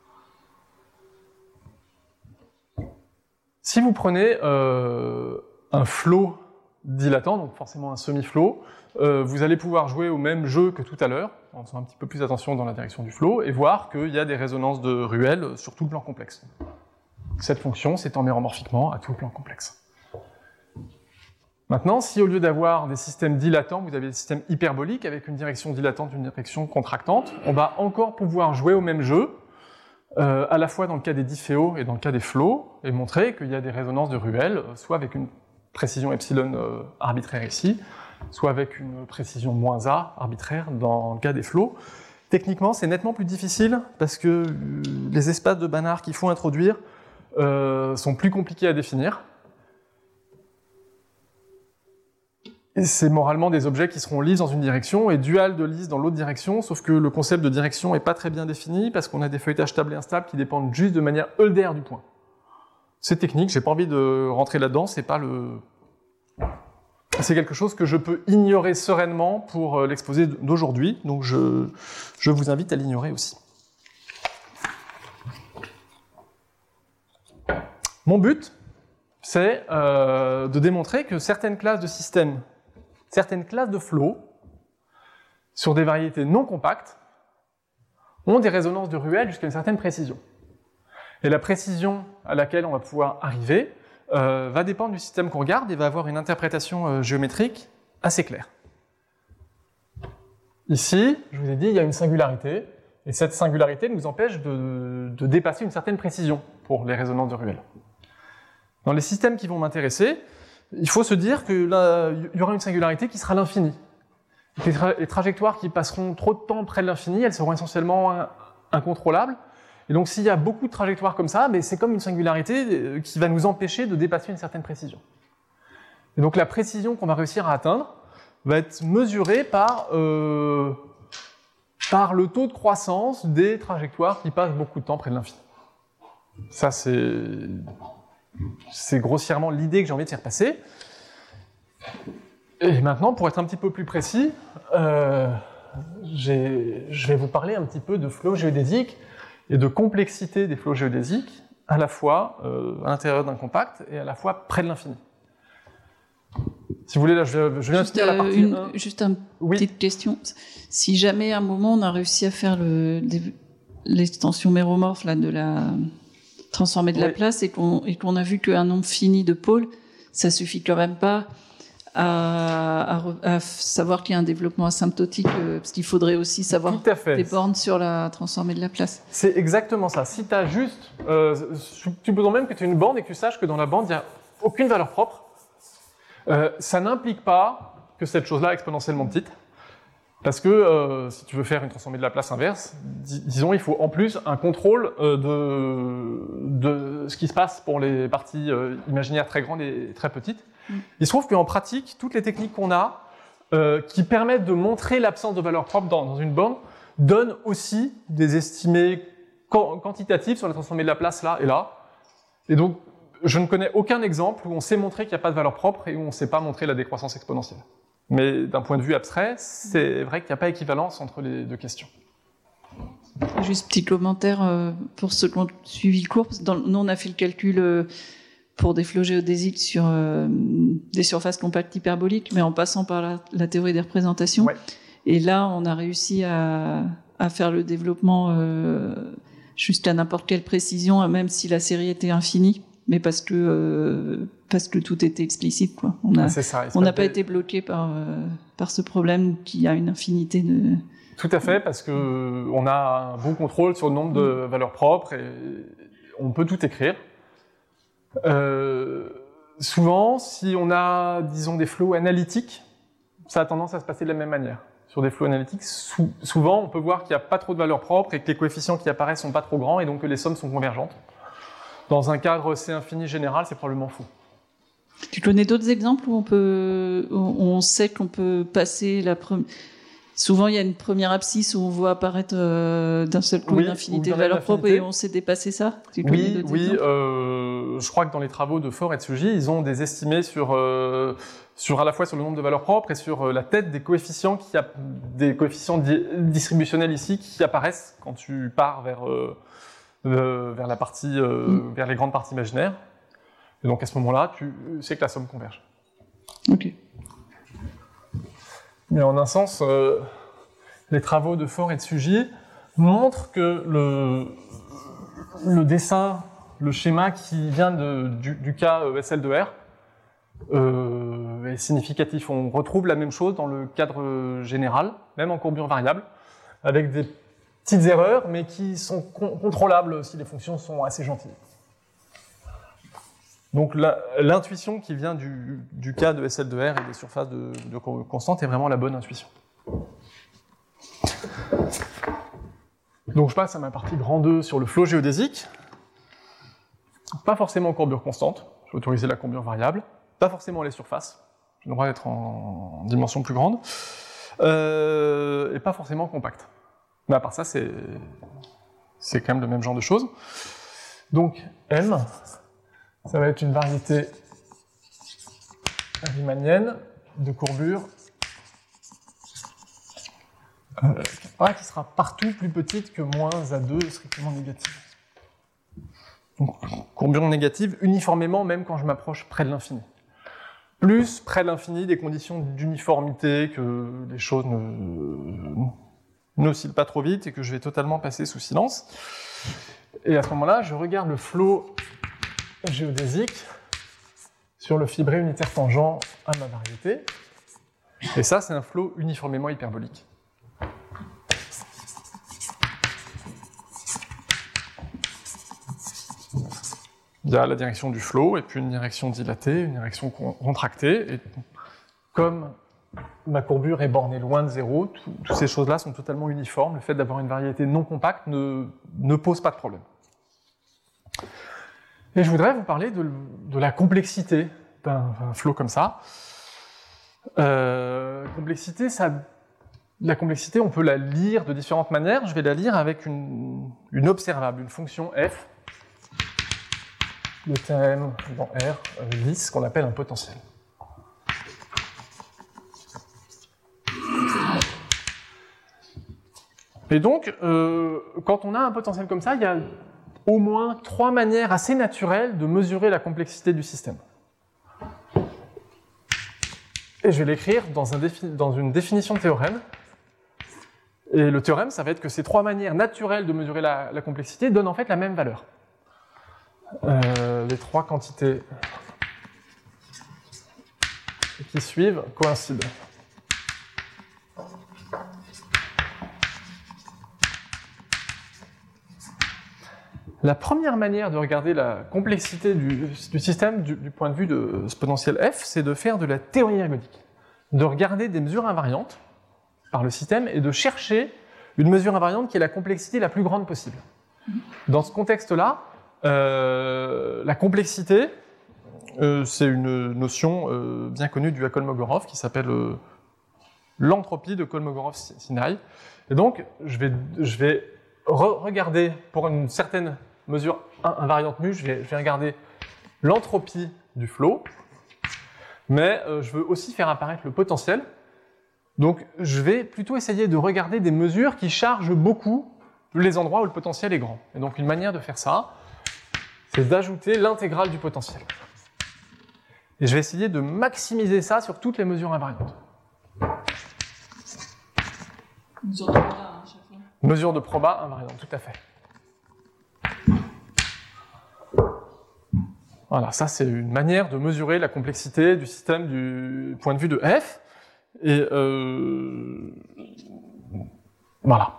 Si vous prenez un flow dilatant, donc forcément un semi-flow, vous allez pouvoir jouer au même jeu que tout à l'heure, en faisant un petit peu plus attention dans la direction du flow, et voir qu'il y a des résonances de Ruel sur tout le plan complexe. Cette fonction s'étend méromorphiquement à tout le plan complexe. Maintenant, si au lieu d'avoir des systèmes dilatants, vous avez des systèmes hyperboliques avec une direction dilatante et une direction contractante, on va encore pouvoir jouer au même jeu, à la fois dans le cas des difféos et dans le cas des flows, et montrer qu'il y a des résonances de Ruel, soit avec une précision epsilon arbitraire ici, soit avec une précision moins a arbitraire dans le cas des flows. Techniquement, c'est nettement plus difficile parce que les espaces de Banach qu'il faut introduire sont plus compliqués à définir. Et c'est moralement des objets qui seront lisses dans une direction et dual de lisse dans l'autre direction, sauf que le concept de direction n'est pas très bien défini parce qu'on a des feuilletages stables et instables qui dépendent juste de manière Hölder du point. C'est technique, j'ai pas envie de rentrer là-dedans, c'est quelque chose que je peux ignorer sereinement pour l'exposé d'aujourd'hui, donc je vous invite à l'ignorer aussi. Mon but, c'est de démontrer que certaines classes de systèmes, certaines classes de flow, sur des variétés non compactes, ont des résonances de Ruel jusqu'à une certaine précision. Et la précision à laquelle on va pouvoir arriver va dépendre du système qu'on regarde et va avoir une interprétation géométrique assez claire. Ici, je vous ai dit, il y a une singularité, et cette singularité nous empêche de dépasser une certaine précision pour les résonances de Ruel. Dans les systèmes qui vont m'intéresser, il faut se dire qu'il y aura une singularité qui sera l'infini. Les trajectoires qui passeront trop de temps près de l'infini, elles seront essentiellement incontrôlables. Et donc s'il y a beaucoup de trajectoires comme ça, mais c'est comme une singularité qui va nous empêcher de dépasser une certaine précision. Et donc la précision qu'on va réussir à atteindre va être mesurée par le taux de croissance des trajectoires qui passent beaucoup de temps près de l'infini. Ça, c'est grossièrement l'idée que j'ai envie de faire passer. Et maintenant, pour être un petit peu plus précis, je vais vous parler un petit peu de flow géodésique et de complexité des flows géodésiques, à la fois à l'intérieur d'un compact et à la fois près de l'infini. Si vous voulez, là, je viens de finir la partie 1. Juste une petite question. Si jamais à un moment on a réussi à faire l'extension méromorphe là, de la transformée de la place et qu'on a vu qu'un nombre fini de pôles, ça suffit quand même pas à savoir qu'il y a un développement asymptotique, parce qu'il faudrait aussi savoir des bornes sur la transformée de la place. C'est exactement ça. Si tu as juste... supposons même que tu as une borne et que tu saches que dans la borne, il n'y a aucune valeur propre, ça n'implique pas que cette chose-là est exponentiellement petite. Parce que si tu veux faire une transformée de Laplace inverse, disons, il faut en plus un contrôle de ce qui se passe pour les parties imaginaires très grandes et très petites. Il se trouve qu'en pratique, toutes les techniques qu'on a, qui permettent de montrer l'absence de valeur propre dans une borne, donnent aussi des estimés quantitatifs sur la transformée de Laplace là et là. Et donc, je ne connais aucun exemple où on sait montrer qu'il n'y a pas de valeur propre et où on ne sait pas montrer la décroissance exponentielle. Mais d'un point de vue abstrait, c'est vrai qu'il n'y a pas équivalence entre les deux questions. Juste petit commentaire pour ceux qui ont suivi le cours. Nous, on a fait le calcul pour des flots géodésiques sur des surfaces compactes hyperboliques, mais en passant par la théorie des représentations. Ouais. Et là, on a réussi à faire le développement jusqu'à n'importe quelle précision, même si la série était infinie. Mais parce que tout était explicite, quoi. On n'a pas été bloqué par ce problème qui a une infinité de... Tout à fait, parce que on a un bon contrôle sur le nombre de valeurs propres et on peut tout écrire. Souvent, si on a, disons, des flows analytiques, ça a tendance à se passer de la même manière. Sur des flows analytiques, souvent, on peut voir qu'il n'y a pas trop de valeurs propres et que les coefficients qui apparaissent sont pas trop grands et donc que les sommes sont convergentes. Dans un cadre C infini général, c'est probablement faux. Tu connais d'autres exemples où on sait qu'on peut passer la première... Souvent, il y a une première abscisse où on voit apparaître d'un seul coup une infinité de valeurs propres et on sait dépasser ça. Oui, je crois que dans les travaux de Faure et de Tsuji, ils ont des estimés sur à la fois sur le nombre de valeurs propres et sur la tête des coefficients distributionnels ici qui apparaissent quand tu pars vers la partie, vers les grandes parties imaginaires. Et donc à ce moment-là, tu sais que la somme converge. Ok. Mais en un sens, les travaux de Faure et de Tsuji montrent que le dessin, le schéma qui vient du cas SL de R est significatif. On retrouve la même chose dans le cadre général, même en courbure variable, avec des petites erreurs, mais qui sont contrôlables si les fonctions sont assez gentilles. Donc l'intuition qui vient du cas de SL de R et des surfaces de constantes est vraiment la bonne intuition. Donc je passe à ma partie grand 2 sur le flot géodésique. Pas forcément en courbure constante, je vais autoriser la courbure variable. Pas forcément les surfaces, j'ai le droit d'être en dimension plus grande. Et pas forcément compact. Mais à part ça, c'est quand même le même genre de choses. Donc M, ça va être une variété riemannienne de courbure qui sera partout plus petite que moins A2 strictement négative. Donc, courbure négative uniformément même quand je m'approche près de l'infini. Plus près de l'infini des conditions d'uniformité, que les choses n'oscillent pas trop vite et que je vais totalement passer sous silence. Et à ce moment-là, je regarde le flot géodésique sur le fibré unitaire tangent à ma variété. Et ça, c'est un flot uniformément hyperbolique. Il y a la direction du flot, et puis une direction dilatée, une direction contractée. Et comme ma courbure est bornée loin de zéro, toutes ces choses-là sont totalement uniformes. Le fait d'avoir une variété non compacte ne pose pas de problème. Et je voudrais vous parler de la complexité d'un flot comme ça. La complexité, on peut la lire de différentes manières. Je vais la lire avec une observable, une fonction f, le théorème dans R lisse, qu'on appelle un potentiel. Et donc, quand on a un potentiel comme ça, il y a au moins 3 manières assez naturelles de mesurer la complexité du système. Et je vais l'écrire dans une définition de théorème. Et le théorème, ça va être que ces 3 manières naturelles de mesurer la complexité donnent en fait la même valeur. Les 3 quantités qui suivent coïncident. La première manière de regarder la complexité du système du point de vue de ce potentiel f, c'est de faire de la théorie ergodique. De regarder des mesures invariantes, par le système est de chercher une mesure invariante qui ait la complexité la plus grande possible. Dans ce contexte-là, la complexité, c'est une notion bien connue du Kolmogorov qui s'appelle l'entropie de Kolmogorov-Sinai. Et donc, je vais regarder pour une certaine mesure invariante mu, je vais regarder l'entropie du flot, mais je veux aussi faire apparaître le potentiel. Donc, je vais plutôt essayer de regarder des mesures qui chargent beaucoup les endroits où le potentiel est grand. Et donc, une manière de faire ça, c'est d'ajouter l'intégrale du potentiel. Et je vais essayer de maximiser ça sur toutes les mesures invariantes. Mesure de proba, à chaque fois. Mesure de proba invariante, tout à fait. Voilà, ça c'est une manière de mesurer la complexité du système du point de vue de F. Et voilà.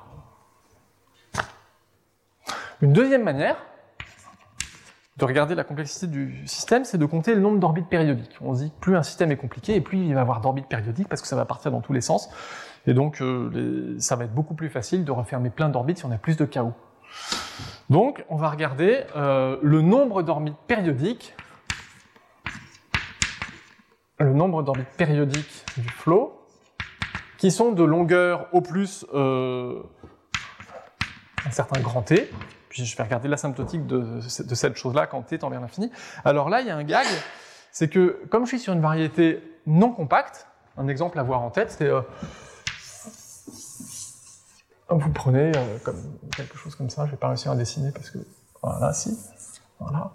Une deuxième manière de regarder la complexité du système, c'est de compter le nombre d'orbites périodiques. On se dit que plus un système est compliqué, et plus il va avoir d'orbites périodiques, parce que ça va partir dans tous les sens. Et donc, ça va être beaucoup plus facile de refermer plein d'orbites si on a plus de chaos. Donc, on va regarder le nombre d'orbites périodiques. Le nombre d'orbites périodiques du flot, qui sont de longueur au plus un certain grand T. Puis je vais regarder l'asymptotique de cette chose-là quand T tend vers l'infini. Alors là, il y a un gag, c'est que comme je suis sur une variété non compacte, un exemple à avoir en tête, c'est vous prenez comme quelque chose comme ça, je ne vais pas réussir à dessiner parce que voilà, si, voilà.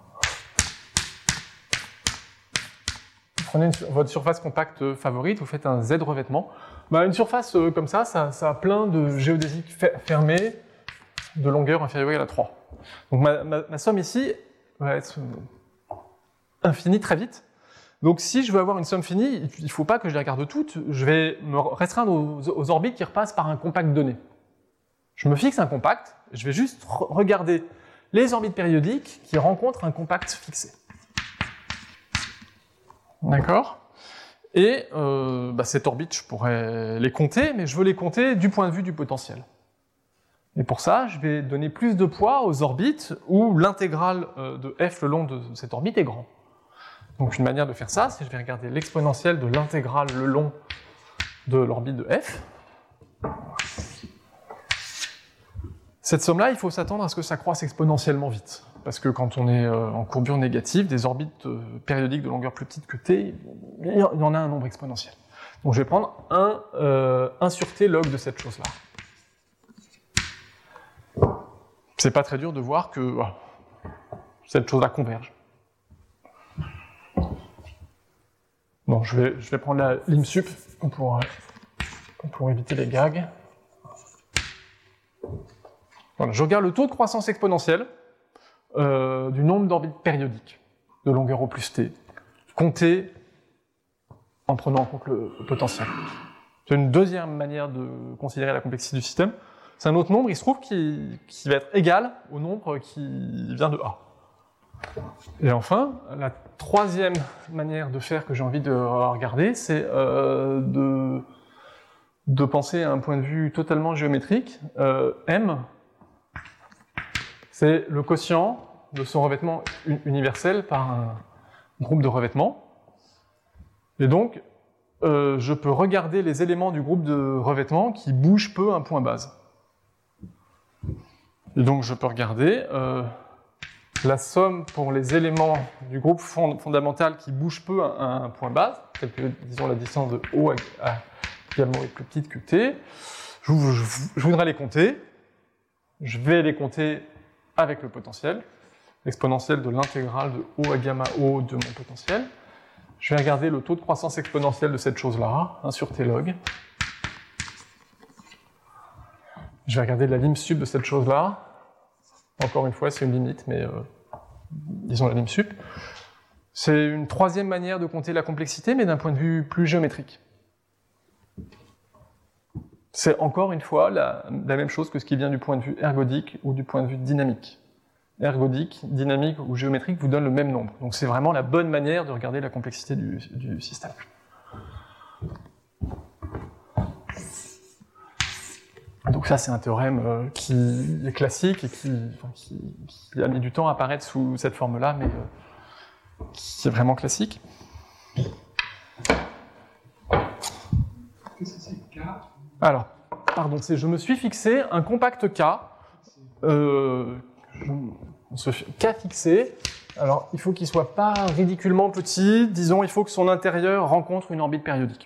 Vous prenez votre surface compacte favorite, vous faites un Z revêtement. Bah, une surface comme ça a plein de géodésiques fermées de longueur inférieure à 3. Donc ma somme ici va être infinie très vite. Donc si je veux avoir une somme finie, il ne faut pas que je les regarde toutes, je vais me restreindre aux orbites qui repassent par un compact donné. Je me fixe un compact, je vais juste regarder les orbites périodiques qui rencontrent un compact fixé. D'accord ? Et cette orbite, je pourrais les compter, mais je veux les compter du point de vue du potentiel. Et pour ça, je vais donner plus de poids aux orbites où l'intégrale de f le long de cette orbite est grand. Donc une manière de faire ça, c'est que je vais regarder l'exponentielle de l'intégrale le long de l'orbite de f. Cette somme-là, il faut s'attendre à ce que ça croisse exponentiellement vite. Parce que quand on est en courbure négative, des orbites périodiques de longueur plus petite que t, il y en a un nombre exponentiel. Donc je vais prendre 1 sur t log de cette chose-là. C'est pas très dur de voir que cette chose-là converge. Bon, je vais prendre la lim sup pour éviter les gags. Voilà, je regarde le taux de croissance exponentielle du nombre d'orbites périodiques de longueur au plus t, compté en prenant en compte le potentiel. C'est une deuxième manière de considérer la complexité du système. C'est un autre nombre, il se trouve, qui va être égal au nombre qui vient de A. Et enfin, la troisième manière de faire que j'ai envie de regarder, c'est de penser à un point de vue totalement géométrique. M, c'est le quotient de son revêtement universel par un groupe de revêtement. Et donc, je peux regarder les éléments du groupe de revêtement qui bougent peu un point base. Et donc, je peux regarder la somme pour les éléments du groupe fondamental qui bougent peu à un point base, tel que, disons, la distance de O également est plus petite que T. Je voudrais les compter. Je vais les compter avec le potentiel, l'exponentielle de l'intégrale de O à gamma O de mon potentiel. Je vais regarder le taux de croissance exponentielle de cette chose-là, 1 sur T log. Je vais regarder la lim sup de cette chose-là. Encore une fois, c'est une limite, mais disons la lim sup. C'est une troisième manière de compter la complexité, mais d'un point de vue plus géométrique. C'est encore une fois la même chose que ce qui vient du point de vue ergodique ou du point de vue dynamique. Ergodique, dynamique ou géométrique vous donne le même nombre. Donc c'est vraiment la bonne manière de regarder la complexité du système. Donc ça, c'est un théorème qui est classique et qui a mis du temps à apparaître sous cette forme-là, mais qui est vraiment classique. Qu'est-ce que c'est K? Alors, pardon, je me suis fixé un compact K. K fixé. Alors, il faut qu'il soit pas ridiculement petit. Disons, il faut que son intérieur rencontre une orbite périodique.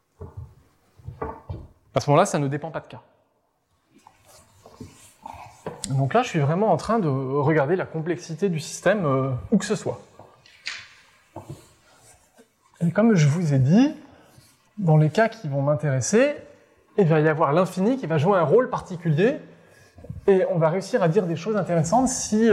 À ce moment-là, ça ne dépend pas de K. Donc là, je suis vraiment en train de regarder la complexité du système, où que ce soit. Et comme je vous ai dit, dans les cas qui vont m'intéresser, il va y avoir l'infini qui va jouer un rôle particulier, et on va réussir à dire des choses intéressantes si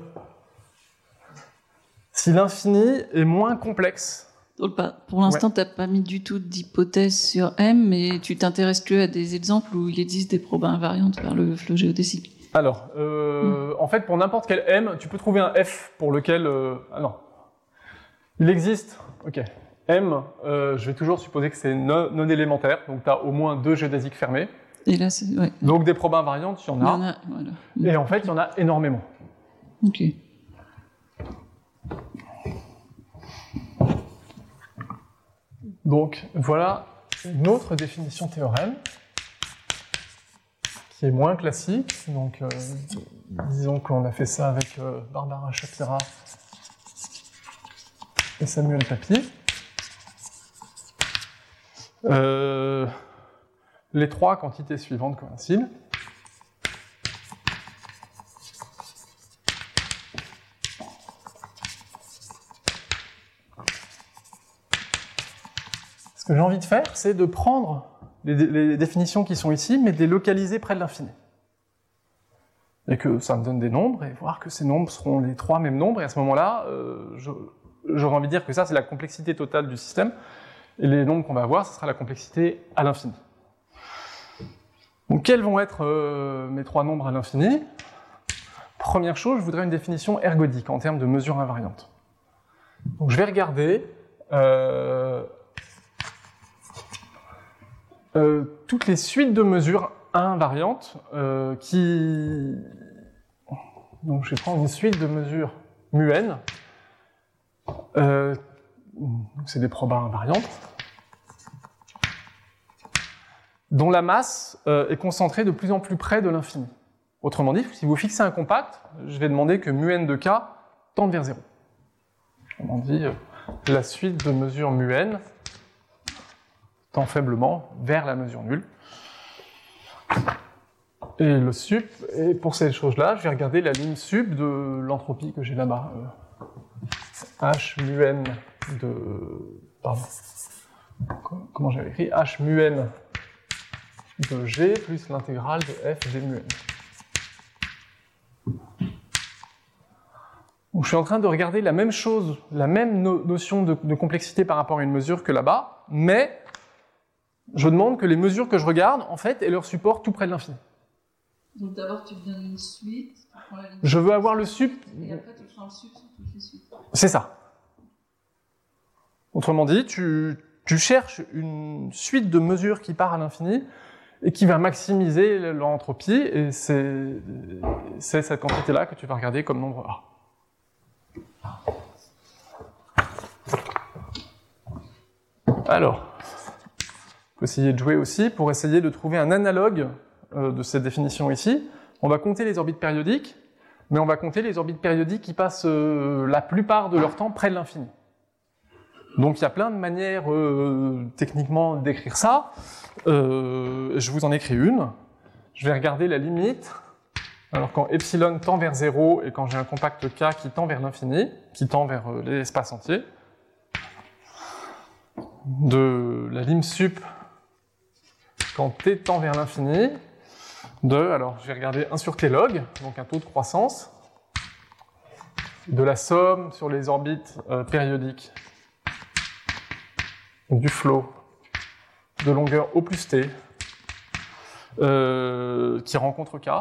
l'infini est moins complexe. Pour l'instant, tu n'as pas mis du tout d'hypothèse sur M, mais tu t'intéresses que à des exemples où il existe des probes invariantes vers le flot géodésique. Alors, en fait, pour n'importe quel M, tu peux trouver un F pour lequel... Ah non. Il existe... Ok. M, je vais toujours supposer que c'est non élémentaire, donc tu as au moins 2 géodésiques fermés. Et là, c'est... Ouais. Donc des probes invariantes, il y en a. Voilà. Et en fait, il y en a énormément. Ok. Donc voilà une autre définition théorème qui est moins classique. Donc disons qu'on a fait ça avec Barbara Shapira et Samuel Paty. Les 3 quantités suivantes coïncident. Ce que j'ai envie de faire, c'est de prendre les définitions qui sont ici, mais de les localiser près de l'infini. Et que ça me donne des nombres, et voir que ces nombres seront les 3 mêmes nombres, et à ce moment-là, j'aurais envie de dire que ça, c'est la complexité totale du système, et les nombres qu'on va avoir, ce sera la complexité à l'infini. Donc, quels vont être mes 3 nombres à l'infini? Première chose, je voudrais une définition ergodique, en termes de mesure invariante. Donc, je vais regarder... toutes les suites de mesures invariantes qui... Donc je vais prendre une suite de mesures mu-n. C'est des probas invariantes dont la masse est concentrée de plus en plus près de l'infini. Autrement dit, si vous fixez un compact, je vais demander que mu-n de k tende vers 0. Autrement dit, la suite de mesures mu-n tend faiblement vers la mesure nulle. Et le sup, et pour ces choses-là, je vais regarder la ligne sup de l'entropie que j'ai là-bas. H mu n de... Pardon. Comment j'avais écrit? H mu n de G plus l'intégrale de f d mu n. Donc, je suis en train de regarder la même chose, la même notion de complexité par rapport à une mesure que là-bas, mais je demande que les mesures que je regarde, en fait, aient leur support tout près de l'infini. Donc d'abord, tu donnes une suite. Je veux avoir le sup... Et après, tu feras le sup sur toutes les suites. C'est ça. Autrement dit, tu cherches une suite de mesures qui part à l'infini et qui va maximiser l'entropie, et c'est cette quantité-là que tu vas regarder comme nombre A. Alors... On peut essayer de jouer aussi pour essayer de trouver un analogue de cette définition ici. On va compter les orbites périodiques, mais on va compter les orbites périodiques qui passent la plupart de leur temps près de l'infini. Donc il y a plein de manières techniquement d'écrire ça. Je vous en écris une. Je vais regarder la limite. Alors quand epsilon tend vers 0 et quand j'ai un compact K qui tend vers l'infini, qui tend vers l'espace entier, de la lim sup quand t tend vers l'infini, alors je vais regarder 1 sur t log, donc un taux de croissance, de la somme sur les orbites périodiques du flot de longueur O plus t, qui rencontre K,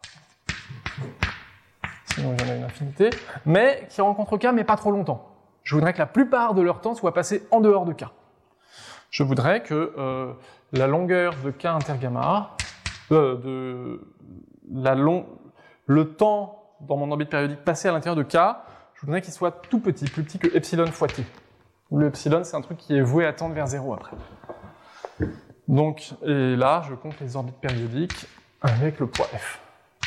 sinon il y en a une infinité, mais qui rencontre K mais pas trop longtemps. Je voudrais que la plupart de leur temps soit passé en dehors de K. Je voudrais que la longueur de K intergamma le temps dans mon orbite périodique passé à l'intérieur de K, je voudrais qu'il soit tout petit, plus petit que epsilon fois t. Le epsilon, c'est un truc qui est voué à tendre vers 0 après. Donc, et là, je compte les orbites périodiques avec le poids F.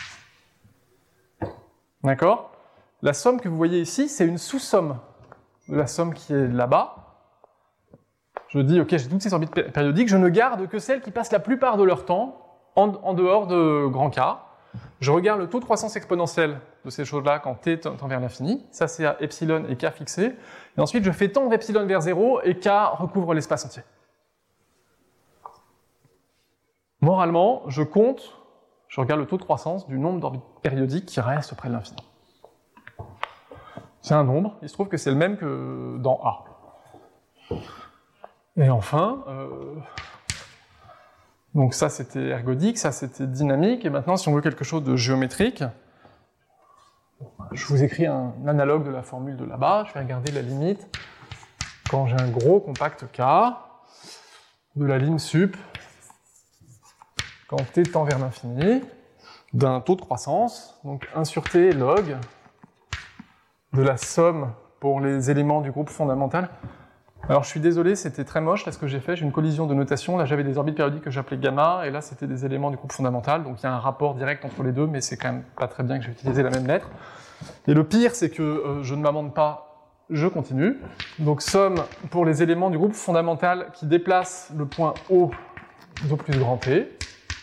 D'accord? La somme que vous voyez ici, c'est une sous-somme de la somme qui est là-bas. Je dis, ok, j'ai toutes ces orbites périodiques, je ne garde que celles qui passent la plupart de leur temps en dehors de grand K. Je regarde le taux de croissance exponentielle de ces choses-là quand t tend vers l'infini. Ça, c'est à epsilon et K fixé. Et ensuite, je fais tendre epsilon vers 0 et K recouvre l'espace entier. Moralement, je regarde le taux de croissance du nombre d'orbites périodiques qui restent près de l'infini. C'est un nombre, il se trouve que c'est le même que dans A. Et enfin, donc ça c'était ergodique, ça c'était dynamique, et maintenant si on veut quelque chose de géométrique, je vous écris un analogue de la formule de là-bas, je vais regarder la limite quand j'ai un gros compact K de la ligne sup quand t tend vers l'infini d'un taux de croissance, donc 1 sur t log de la somme pour les éléments du groupe fondamental. Alors je suis désolé, c'était très moche là ce que j'ai fait, j'ai une collision de notation, là j'avais des orbites périodiques que j'appelais gamma, et là c'était des éléments du groupe fondamental, donc il y a un rapport direct entre les deux, mais c'est quand même pas très bien que j'ai utilisé la même lettre. Et le pire, c'est que je ne m'amende pas, je continue. Donc somme pour les éléments du groupe fondamental qui déplacent le point O d'O plus grand T.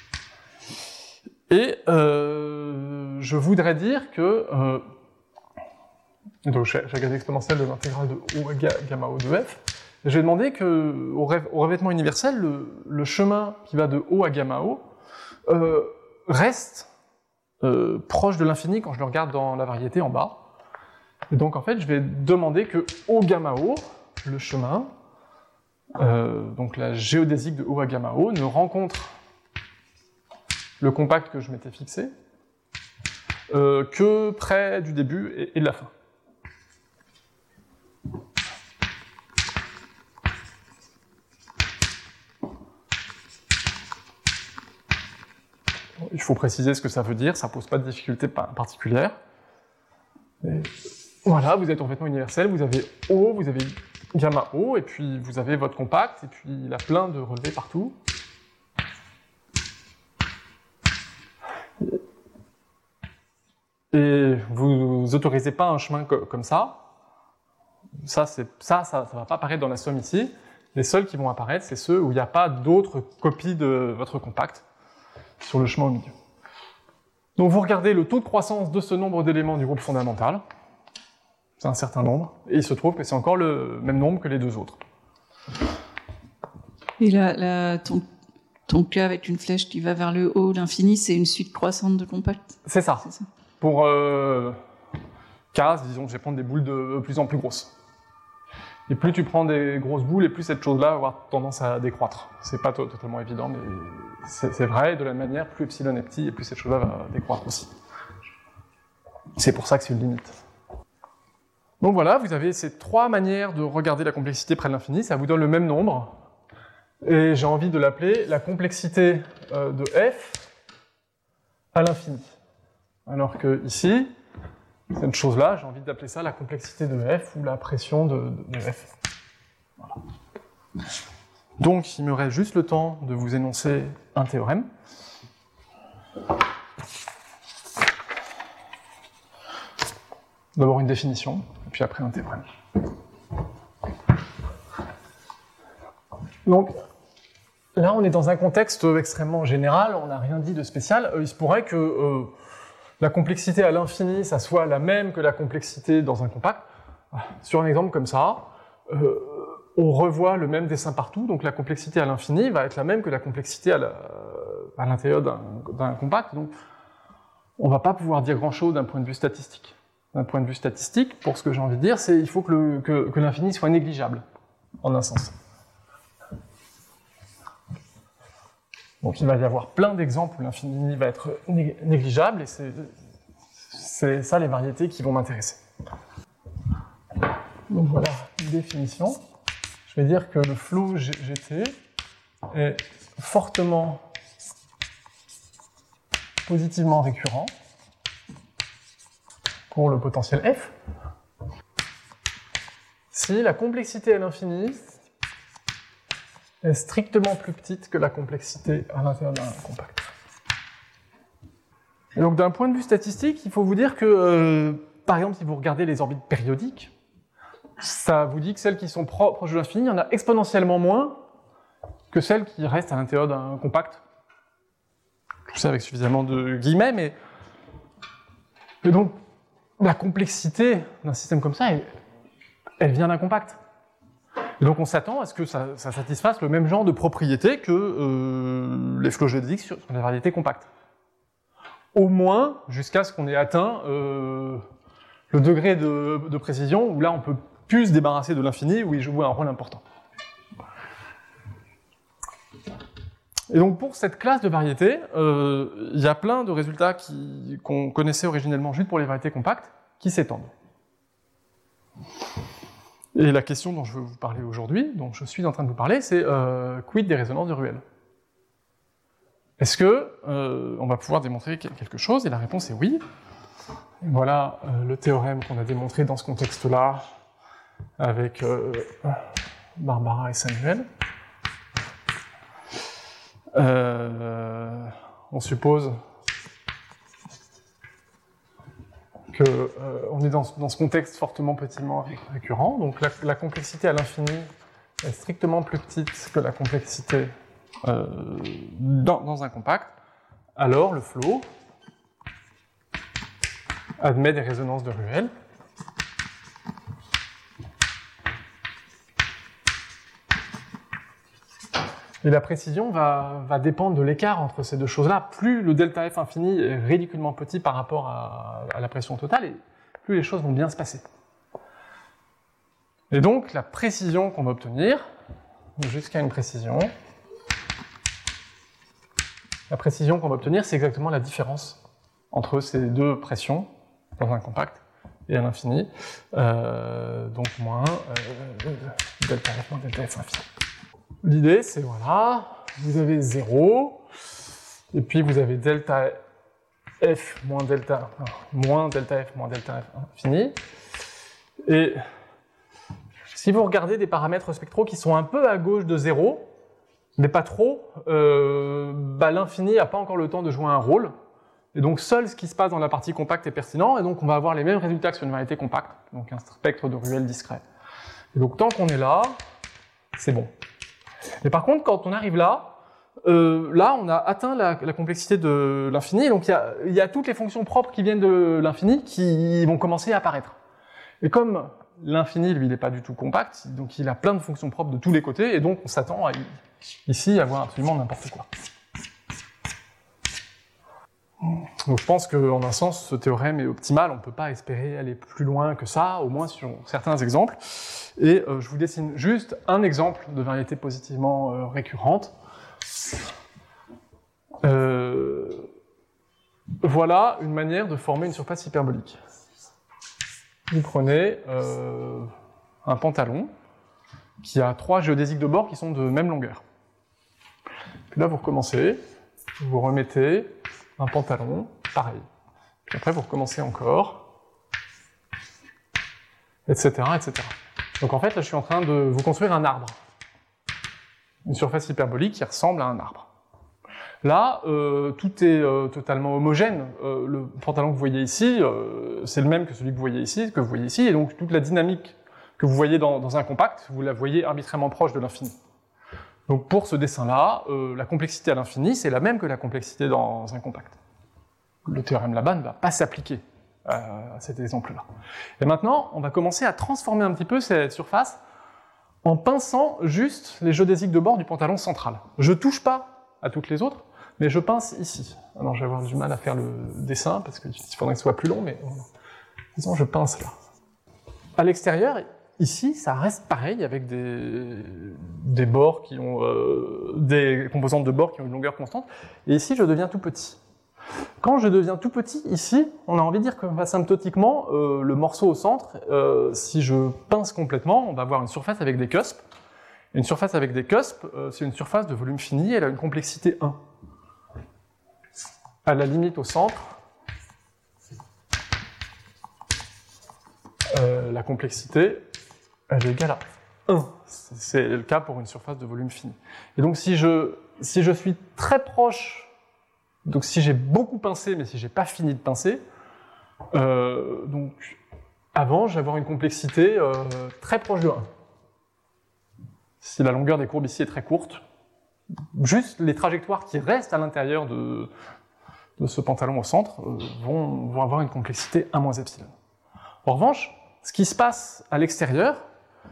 Et je voudrais dire que donc j'ai gagné exponentielle de l'intégrale de O gamma O de F. J'ai demandé que au revêtement universel, le chemin qui va de O à gamma O reste proche de l'infini quand je le regarde dans la variété en bas. Et donc en fait, je vais demander que O gamma O, le chemin, donc la géodésique de O à gamma O, ne rencontre le compact que je m'étais fixé que près du début et de la fin. Il faut préciser ce que ça veut dire, ça pose pas de difficulté particulière. Et voilà, vous êtes en revêtement universel, vous avez O, vous avez gamma O, et puis vous avez votre compact, et puis il a plein de relevés partout. Et vous autorisez pas un chemin comme ça. Ça va pas apparaître dans la somme ici. Les seuls qui vont apparaître, c'est ceux où il n'y a pas d'autres copies de votre compact sur le chemin au milieu. Donc vous regardez le taux de croissance de ce nombre d'éléments du groupe fondamental. C'est un certain nombre. Et il se trouve que c'est encore le même nombre que les deux autres. Et là, ton cas avec une flèche qui va vers le haut, l'infini, c'est une suite croissante de compacts? C'est ça. Pour K, disons que je vais prendre des boules de plus en plus grosses. Et plus tu prends des grosses boules, et plus cette chose-là va avoir tendance à décroître. C'est pas totalement évident, mais c'est vrai. De la même manière, plus epsilon est petit, et plus cette chose-là va décroître aussi. C'est pour ça que c'est une limite. Donc voilà, vous avez ces trois manières de regarder la complexité près de l'infini. Ça vous donne le même nombre. Et j'ai envie de l'appeler la complexité de f à l'infini. Alors que ici, cette chose-là, j'ai envie d'appeler ça la complexité de f ou la pression de f. Voilà. Donc, il me reste juste le temps de vous énoncer un théorème. D'abord une définition, et puis après un théorème. Donc, là, on est dans un contexte extrêmement général, on n'a rien dit de spécial. Il se pourrait que la complexité à l'infini, ça soit la même que la complexité dans un compact. Sur un exemple comme ça, on revoit le même dessin partout, donc la complexité à l'infini va être la même que la complexité à l'intérieur d'un compact. Donc, on ne va pas pouvoir dire grand-chose d'un point de vue statistique. D'un point de vue statistique, pour ce que j'ai envie de dire, c'est qu'il faut que l'infini soit négligeable, en un sens. Donc il va y avoir plein d'exemples où l'infini va être négligeable, et c'est ça les variétés qui vont m'intéresser. Donc voilà une définition. Je vais dire que le flot GT est fortement positivement récurrent pour le potentiel F si la complexité à l'infini est strictement plus petite que la complexité à l'intérieur d'un compact. Et donc d'un point de vue statistique, il faut vous dire que, par exemple, si vous regardez les orbites périodiques, ça vous dit que celles qui sont proches de l'infini, il y en a exponentiellement moins que celles qui restent à l'intérieur d'un compact. Je sais avec suffisamment de guillemets, mais... Et donc, la complexité d'un système comme ça, elle vient d'un compact. Et donc on s'attend à ce que ça satisfasse le même genre de propriétés que les flots géodésiques sur les variétés compactes. Au moins jusqu'à ce qu'on ait atteint le degré de précision où là on peut plus se débarrasser de l'infini, où il joue un rôle important. Et donc pour cette classe de variétés, il y a plein de résultats qu'on connaissait originellement juste pour les variétés compactes, qui s'étendent. Et la question dont je veux vous parler aujourd'hui, dont je suis en train de vous parler, c'est quid des résonances de Ruel? Est-ce que on va pouvoir démontrer quelque chose? Et la réponse est oui. Et voilà le théorème qu'on a démontré dans ce contexte-là avec Barbara et Samuel. On suppose qu'on est dans ce contexte fortement petitement récurrent, donc la complexité à l'infini est strictement plus petite que la complexité dans un compact, alors le flow admet des résonances de Ruel. Et la précision va dépendre de l'écart entre ces deux choses-là. Plus le delta F infini est ridiculement petit par rapport à la pression totale, et plus les choses vont bien se passer. Et donc, la précision qu'on va obtenir, jusqu'à une précision, la précision qu'on va obtenir, c'est exactement la différence entre ces deux pressions dans un compact et à l'infini. Donc, moins delta F moins delta F infini. L'idée, c'est voilà, vous avez 0, et puis vous avez delta F moins delta F moins delta F infini. Et si vous regardez des paramètres spectraux qui sont un peu à gauche de 0, mais pas trop, l'infini n'a pas encore le temps de jouer un rôle. Et donc seul ce qui se passe dans la partie compacte est pertinent, et donc on va avoir les mêmes résultats que sur une variété compacte, donc un spectre de Ruel discret. Et donc tant qu'on est là, c'est bon. Mais par contre, quand on arrive là, on a atteint la complexité de l'infini, donc il y a toutes les fonctions propres qui viennent de l'infini qui vont commencer à apparaître. Et comme l'infini, lui, il n'est pas du tout compact, donc il a plein de fonctions propres de tous les côtés, et donc on s'attend ici à voir absolument n'importe quoi. Donc je pense qu'en un sens, ce théorème est optimal, on ne peut pas espérer aller plus loin que ça, au moins sur certains exemples. Et je vous dessine juste un exemple de variété positivement récurrente. Voilà une manière de former une surface hyperbolique. Vous prenez un pantalon qui a 3 géodésiques de bord qui sont de même longueur. Puis là, vous recommencez, vous remettez un pantalon, pareil. Puis après, vous recommencez encore, etc., etc. Donc en fait, là, je suis en train de vous construire un arbre. Une surface hyperbolique qui ressemble à un arbre. Là, tout est totalement homogène. Le pantalon que vous voyez ici, c'est le même que celui que vous voyez ici, et donc toute la dynamique que vous voyez dans un compact, vous la voyez arbitrairement proche de l'infini. Donc pour ce dessin-là, la complexité à l'infini, c'est la même que la complexité dans un compact. Le théorème Laban ne va pas s'appliquer à cet exemple-là. Et maintenant, on va commencer à transformer un petit peu cette surface en pinçant juste les géodésiques de bord du pantalon central. Je ne touche pas à toutes les autres, mais je pince ici. Alors je vais avoir du mal à faire le dessin, parce qu'il faudrait que ce soit plus long, mais disons je pince là. À l'extérieur, ici, ça reste pareil, avec des bords qui ont des composantes de bords qui ont une longueur constante, et ici je deviens tout petit. Quand je deviens tout petit, ici, on a envie de dire que asymptotiquement, le morceau au centre, si je pince complètement, on va avoir une surface avec des cusps. Une surface avec des cusps, c'est une surface de volume fini, elle a une complexité 1. à la limite au centre, la complexité, elle est égale à 1. C'est le cas pour une surface de volume fini. Et donc si je suis très proche, donc si j'ai beaucoup pincé, mais si j'ai pas fini de pincer, donc avant, je vais avoir une complexité très proche de 1. Si la longueur des courbes ici est très courte, juste les trajectoires qui restent à l'intérieur de ce pantalon au centre vont avoir une complexité 1 moins epsilon. En revanche, ce qui se passe à l'extérieur,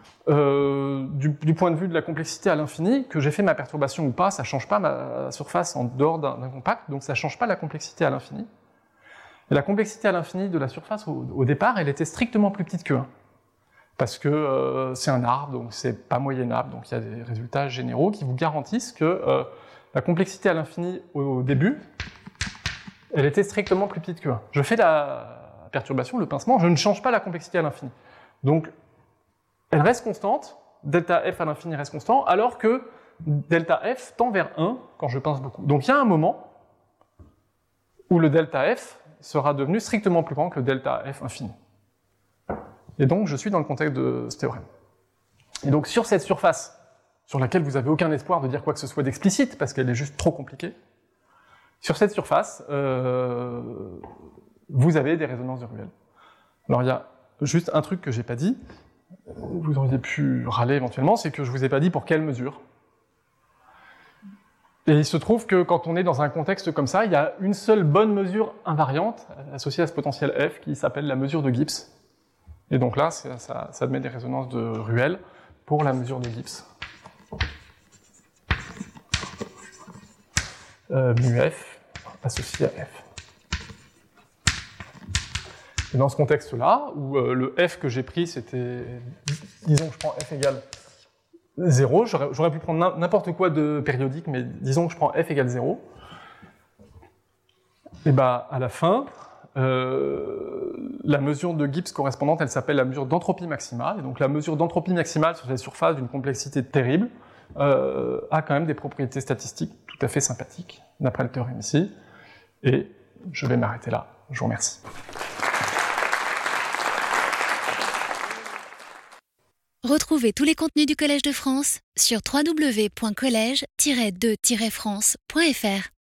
du point de vue de la complexité à l'infini, que j'ai fait ma perturbation ou pas, ça ne change pas ma surface en dehors d'un compact, donc ça ne change pas la complexité à l'infini. Et la complexité à l'infini de la surface, au départ, elle était strictement plus petite que 1. Parce que c'est un arbre, donc c'est pas moyennable, donc il y a des résultats généraux qui vous garantissent que la complexité à l'infini au début, elle était strictement plus petite que 1. Je fais la perturbation, le pincement, je ne change pas la complexité à l'infini. Donc, elle reste constante, delta f à l'infini reste constant, alors que delta f tend vers 1 quand je pince beaucoup. Donc il y a un moment où le delta f sera devenu strictement plus grand que le delta f infini. Et donc je suis dans le contexte de ce théorème. Et donc sur cette surface, sur laquelle vous n'avez aucun espoir de dire quoi que ce soit d'explicite, parce qu'elle est juste trop compliquée, sur cette surface, vous avez des résonances de Ruel. Alors il y a juste un truc que j'ai pas dit, vous auriez pu râler éventuellement, c'est que je vous ai pas dit pour quelle mesure. Et il se trouve que quand on est dans un contexte comme ça, il y a une seule bonne mesure invariante associée à ce potentiel f qui s'appelle la mesure de Gibbs. Et donc là, ça admet des résonances de Ruel pour la mesure de Gibbs. Mu f associé à f. Et dans ce contexte-là, où le f que j'ai pris, c'était, disons que je prends f égale 0, j'aurais pu prendre n'importe quoi de périodique, mais disons que je prends f égale 0, et bah à la fin, la mesure de Gibbs correspondante, elle s'appelle la mesure d'entropie maximale, et donc la mesure d'entropie maximale sur cette surface d'une complexité terrible a quand même des propriétés statistiques tout à fait sympathiques, d'après le théorème ici, et je vais m'arrêter là. Je vous remercie. Retrouvez tous les contenus du Collège de France sur www.collège-2-france.fr.